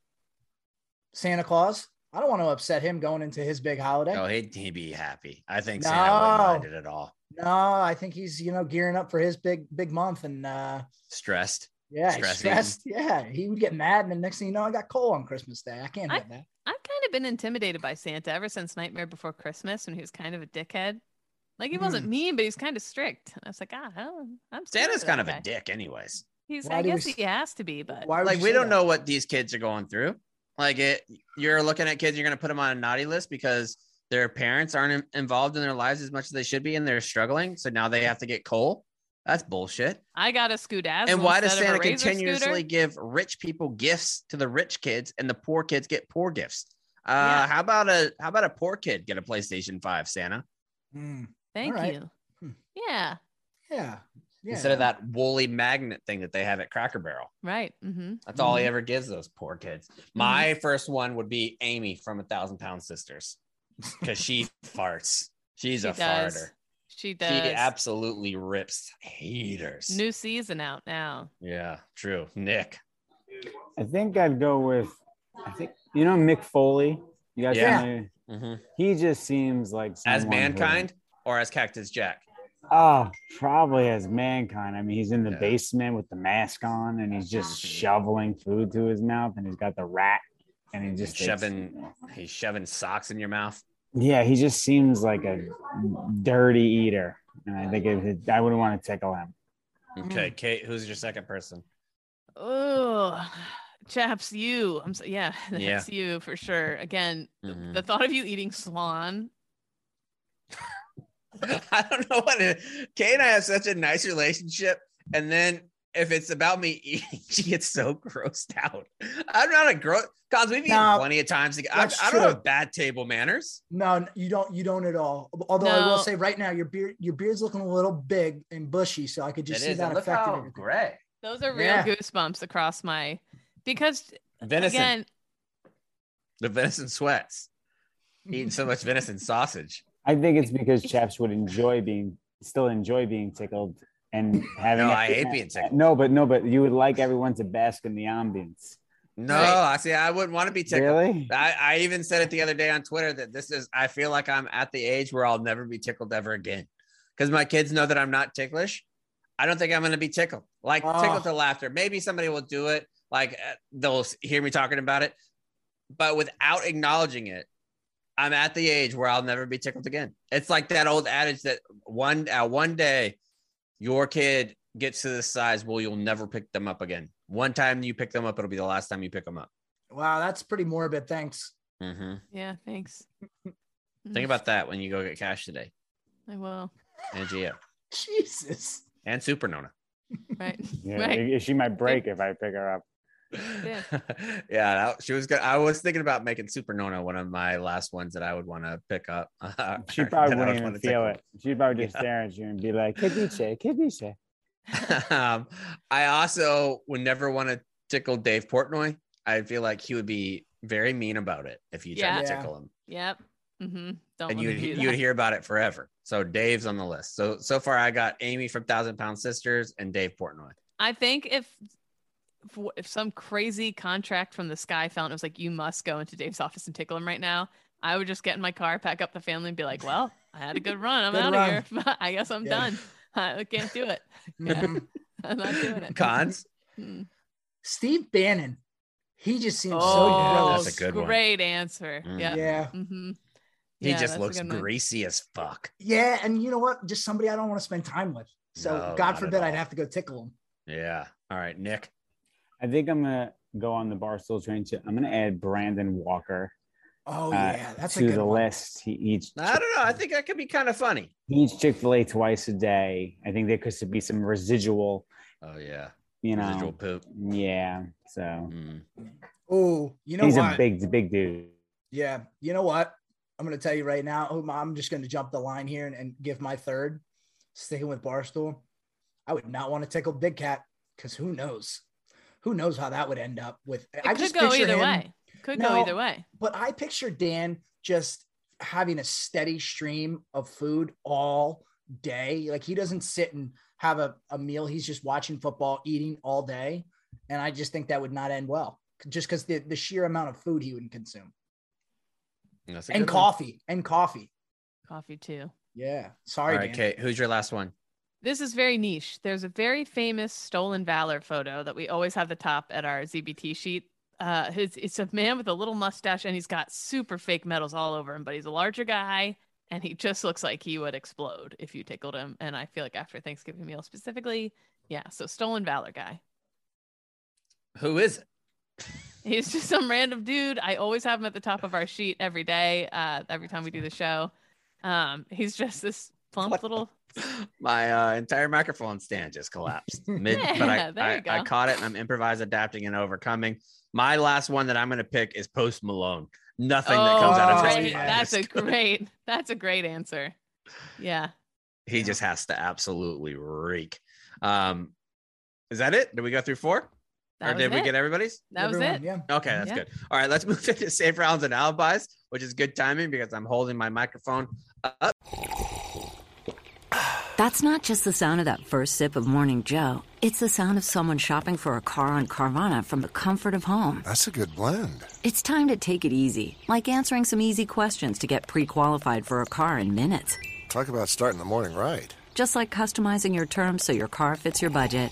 Santa Claus. I don't want to upset him going into his big holiday. Oh, he'd be happy. I think No. Santa wouldn't mind it at all. No, I think he's gearing up for his big month and Stressed. yeah, he's Stress stressed. Yeah, he would get mad, and the next thing you know, I got coal on Christmas Day. I can't have that. I've kind of been intimidated by Santa ever since Nightmare Before Christmas when he was kind of a dickhead. Like he wasn't mean, but he's kind of strict. And I was like, I'm scared Santa's of kind that of guy. a dick, anyways. I guess he has to be, but Why would Like you we say don't that? know what these kids are going through. Like you're looking at kids, you're going to put them on a naughty list because their parents aren't involved in their lives as much as they should be, and they're struggling. So now they have to get coal. That's bullshit. I got a Scoot-Dazzle. And why does instead of Santa a Razor continuously scooter. give rich people gifts to the rich kids, and the poor kids get poor gifts? Yeah. How about a poor kid get a PlayStation 5, Santa? Thank All right. you. Yeah. Yeah. Instead of that woolly magnet thing that they have at Cracker Barrel. Right. Mm-hmm. That's all he ever gives those poor kids. My first one would be Amy from 1,000 Pound Sisters because she farts. She's a farter. She does. She absolutely rips haters. New season out now. Yeah, true. Nick. I think I'd go with, Mick Foley. You guys Yeah. know, he just seems like As someone who- Mankind or as Cactus Jack? Oh, probably as Mankind. I mean, he's in the basement with the mask on, and he's just shoveling food to his mouth, and he's got the rat, and he just He's shoving socks in your mouth. Yeah, he just seems like a dirty eater, and I think I wouldn't want to tickle him. Okay, Kate, who's your second person? Oh, chaps, you. That's Yeah. you for sure. Again, Mhm. the thought of you eating swan. I don't know what Kate and I have such a nice relationship, and then if it's about me eating, she gets so grossed out. I'm not a gross. Cons, we've eaten plenty of times together. I that's don't true. have bad table manners. No, you don't at all. Although I will No. say right now, your beard's looking a little big and bushy, so I could just It see is. that Look affecting how it. gray. Those are real Yeah. goosebumps across because Venison. Again, The venison sweats. Eating so much venison sausage. I think it's because Chaps would still enjoy being tickled and having. No, I hate being tickled. No, but you would like everyone to bask in the ambience. No, I see. I wouldn't want to be tickled. Really? I even said it the other day on Twitter that I feel like I'm at the age where I'll never be tickled ever again. Because my kids know that I'm not ticklish. I don't think I'm going to be tickled. Like tickled to laughter. Maybe somebody will do it. Like they'll hear me talking about it. But without acknowledging it, I'm at the age where I'll never be tickled again. It's like that old adage that one day your kid gets to this size, you'll never pick them up again. One time you pick them up, it'll be the last time you pick them up. Wow, that's pretty morbid. Thanks. Mm-hmm. yeah, thanks. Think about that when you go get cash today. I will. And Gia. Jesus. And Super Nona. Right. Yeah, Right. she might break if I pick her up. Yeah. Yeah, she was good. I was thinking about making Super Nona one of my last ones that I would want to pick up. She probably that I would wouldn't wanna even feel it. She'd probably just stare at you and be like, "Que dice?" I also would never want to tickle Dave Portnoy. I feel like he would be very mean about it if you tried to Yeah. tickle him. Yep. Mm-hmm. Don't And wanna do you'd that. hear about it forever. So Dave's on the list. So far I got Amy from 1,000-Pound Sisters and Dave Portnoy. I think if some crazy contract from the sky fell and it was like, you must go into Dave's office and tickle him right now, I would just get in my car, pack up the family, and be like, well, I had a good run. I'm Good out run. of here. I guess I'm done. I can't do it. Yeah. I'm not doing it. Cons? Mm. Steve Bannon. He just seems so Oh, gross. that's a good one. great answer. Mm. Yeah. Yeah. Mm-hmm. He Yeah, just that's a looks good one. greasy as fuck. Yeah. And you know what? Just somebody I don't want to spend time with. So No, God not at forbid I'd all. have to go tickle him. Yeah. All right, Nick. I think I'm gonna go on the Barstool train too. I'm gonna add Brandon Walker Oh, yeah. That's a to good the one. list. He eats I don't know. I think that could be kind of funny. Chick-fil-A twice a day. I think there could be some residual, Oh yeah. know. Residual poop. Yeah. So Mm. Oh, you know he's what? a big dude. Yeah. You know what? I'm going to tell you right now. I'm just going to jump the line here and give my third. Sticking with Barstool. I would not want to tickle Big Cat because who knows? Who knows how that would end up with? It I could just go picture either him- way. Could go No, either way. But I picture Dan just having a steady stream of food all day. Like he doesn't sit and have a meal. He's just watching football, eating all day. And I just think that would not end well just because the sheer amount of food he would consume. That's a And good one. coffee. Coffee too. Yeah. All Sorry, right, Dan. Kate. Who's your last one? This is very niche. There's a very famous stolen valor photo that we always have the top at our ZBT sheet. It's a man with a little mustache and he's got super fake medals all over him, but he's a larger guy and he just looks like he would explode if you tickled him. And I feel like after Thanksgiving meal specifically, yeah. So stolen valor guy. Who is it? He's just some random dude. I always have him at the top of our sheet every day, every time we do the show. He's just this plump little. My entire microphone stand just collapsed. Yeah, But there you go. I caught it and I'm improvised, adapting, and overcoming. My last one that I'm going to pick is Post Malone. Nothing that comes out of his great. mouth That's is good. That's a great answer. Yeah. He just has to absolutely reek. Is that it? Did we go through 4? That Or was did we it. get everybody's? That was Everyone, it. Yeah. Okay, that's Yeah. good. All right, let's move into safe rounds and alibis, which is good timing because I'm holding my microphone up. That's not just the sound of that first sip of Morning Joe. It's the sound of someone shopping for a car on Carvana from the comfort of home. That's a good blend. It's time to take it easy, like answering some easy questions to get pre-qualified for a car in minutes. Talk about starting the morning right. Just like customizing your terms so your car fits your budget.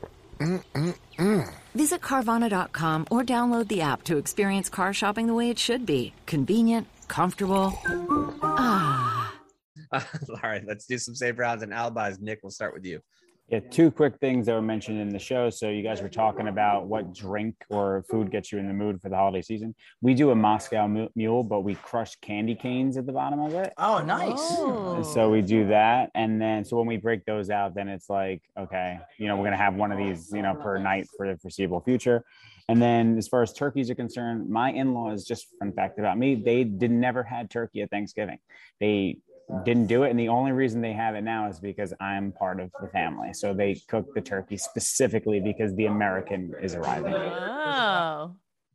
Visit Carvana.com or download the app to experience car shopping the way it should be. Convenient, comfortable. Ah. All right, let's do some safe rounds and alibis. Nick, we'll start with you. Yeah, 2 quick things that were mentioned in the show. So you guys were talking about what drink or food gets you in the mood for the holiday season. We do a Moscow Mule, but we crush candy canes at the bottom of it. Oh, nice. Oh. So we do that. And then, so when we break those out, then it's like, okay, we're going to have one of these, per night for the foreseeable future. And then as far as turkeys are concerned, my in-laws, just fun fact about me, they never had turkey at Thanksgiving. They didn't do it. And the only reason they have it now is because I'm part of the family. So they cook the turkey specifically because the American is arriving. Oh.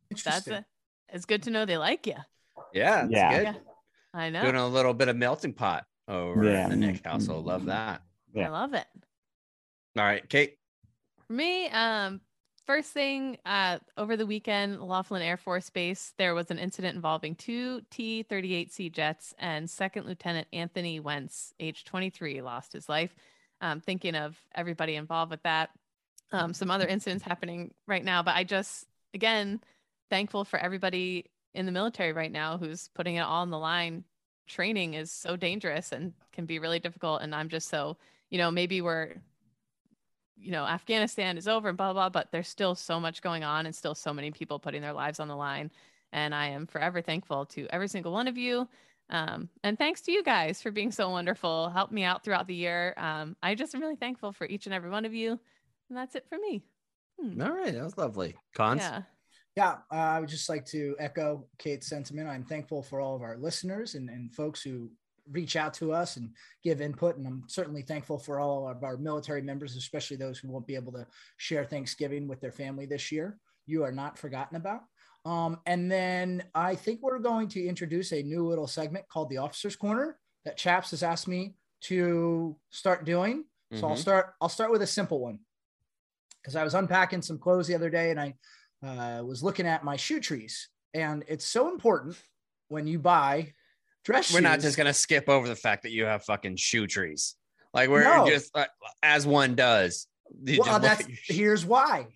It's good to know they like you. Yeah. Yeah. Good. I know. Doing a little bit of melting pot over in the Nick household. Love that. I love it. All right, Kate. For me, first thing, over the weekend, Laughlin Air Force Base, there was an incident involving 2 T-38C jets, and Second Lieutenant Anthony Wentz, age 23, lost his life. Thinking of everybody involved with that. Some other incidents happening right now, but I just, again, thankful for everybody in the military right now who's putting it all on the line. Training is so dangerous and can be really difficult. And I'm just so, maybe Afghanistan is over and blah, blah, blah, but there's still so much going on and still so many people putting their lives on the line. And I am forever thankful to every single one of you. And thanks to you guys for being so wonderful, helped me out throughout the year. I just am really thankful for each and every one of you. And that's it for me. All right. That was lovely. Cons? Yeah, I would just like to echo Kate's sentiment. I'm thankful for all of our listeners and folks who reach out to us and give input. And I'm certainly thankful for all of our military members, especially those who won't be able to share Thanksgiving with their family this year. You are not forgotten about. And then I think we're going to introduce a new little segment called the Officer's Corner that Chaps has asked me to start doing. So I'll start with a simple one, because I was unpacking some clothes the other day and I was looking at my shoe trees, and it's so important when you buy dress shoes. We're not just going to skip over the fact that you have fucking shoe trees. Like we're just as one does. Here's why.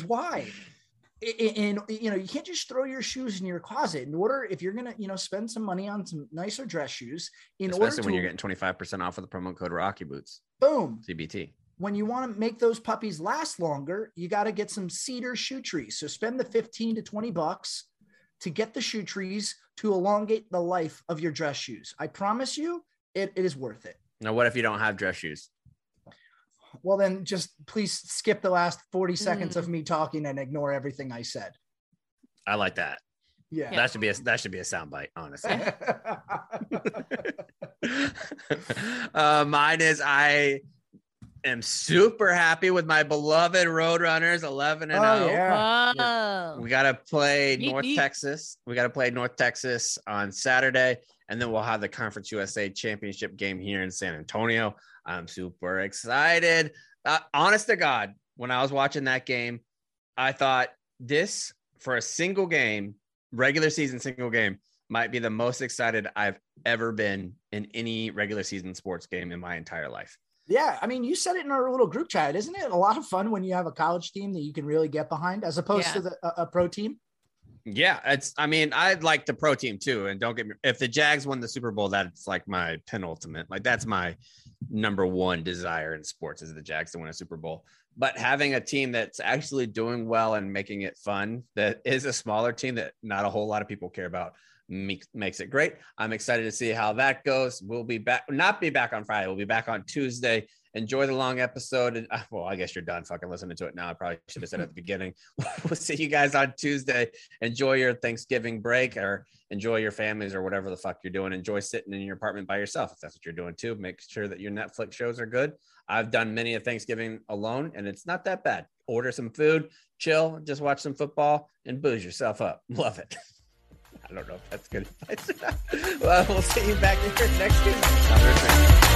And you can't just throw your shoes in your closet. If you're going to, spend some money on some nicer dress shoes, especially when you're getting 25% off with the promo code Rocky Boots. Boom. CBT. When you want to make those puppies last longer, you got to get some cedar shoe trees. So spend the $15 to $20 to get the shoe trees to elongate the life of your dress shoes. I promise you, it is worth it. Now, what if you don't have dress shoes? Well, then just please skip the last 40 seconds of me talking and ignore everything I said. I like that. Yeah. That should be a soundbite, honestly. Mine is I am super happy with my beloved Roadrunners 11-0. Yeah. We got to play Texas. We got to play North Texas on Saturday, and then we'll have the Conference USA Championship game here in San Antonio. I'm super excited. Honest to God, when I was watching that game, I thought this, for a single game, regular season single game, might be the most excited I've ever been in any regular season sports game in my entire life. Yeah, I mean, you said it in our little group chat. Isn't it a lot of fun when you have a college team that you can really get behind as opposed to a pro team? Yeah, I like the pro team too. And don't get me, if the Jags won the Super Bowl, that's like my penultimate. Like that's my number one desire in sports, is the Jags to win a Super Bowl. But having a team that's actually doing well and making it fun, that is a smaller team that not a whole lot of people care about, makes it great. I'm excited to see how that goes. We'll be back, not be back on Friday. We'll be back on Tuesday. Enjoy the long episode. And well, I guess you're done fucking listening to it now. I probably should have said at the beginning. We'll see you guys on Tuesday. Enjoy your Thanksgiving break, or enjoy your families, or whatever the fuck you're doing. Enjoy sitting in your apartment by yourself, if that's what you're doing too. Make sure that your Netflix shows are good. I've done many a Thanksgiving alone, and it's not that bad. Order some food, chill, just watch some football, and booze yourself up. Love it. I don't know if that's good advice or not. Well, we'll see you back here next week.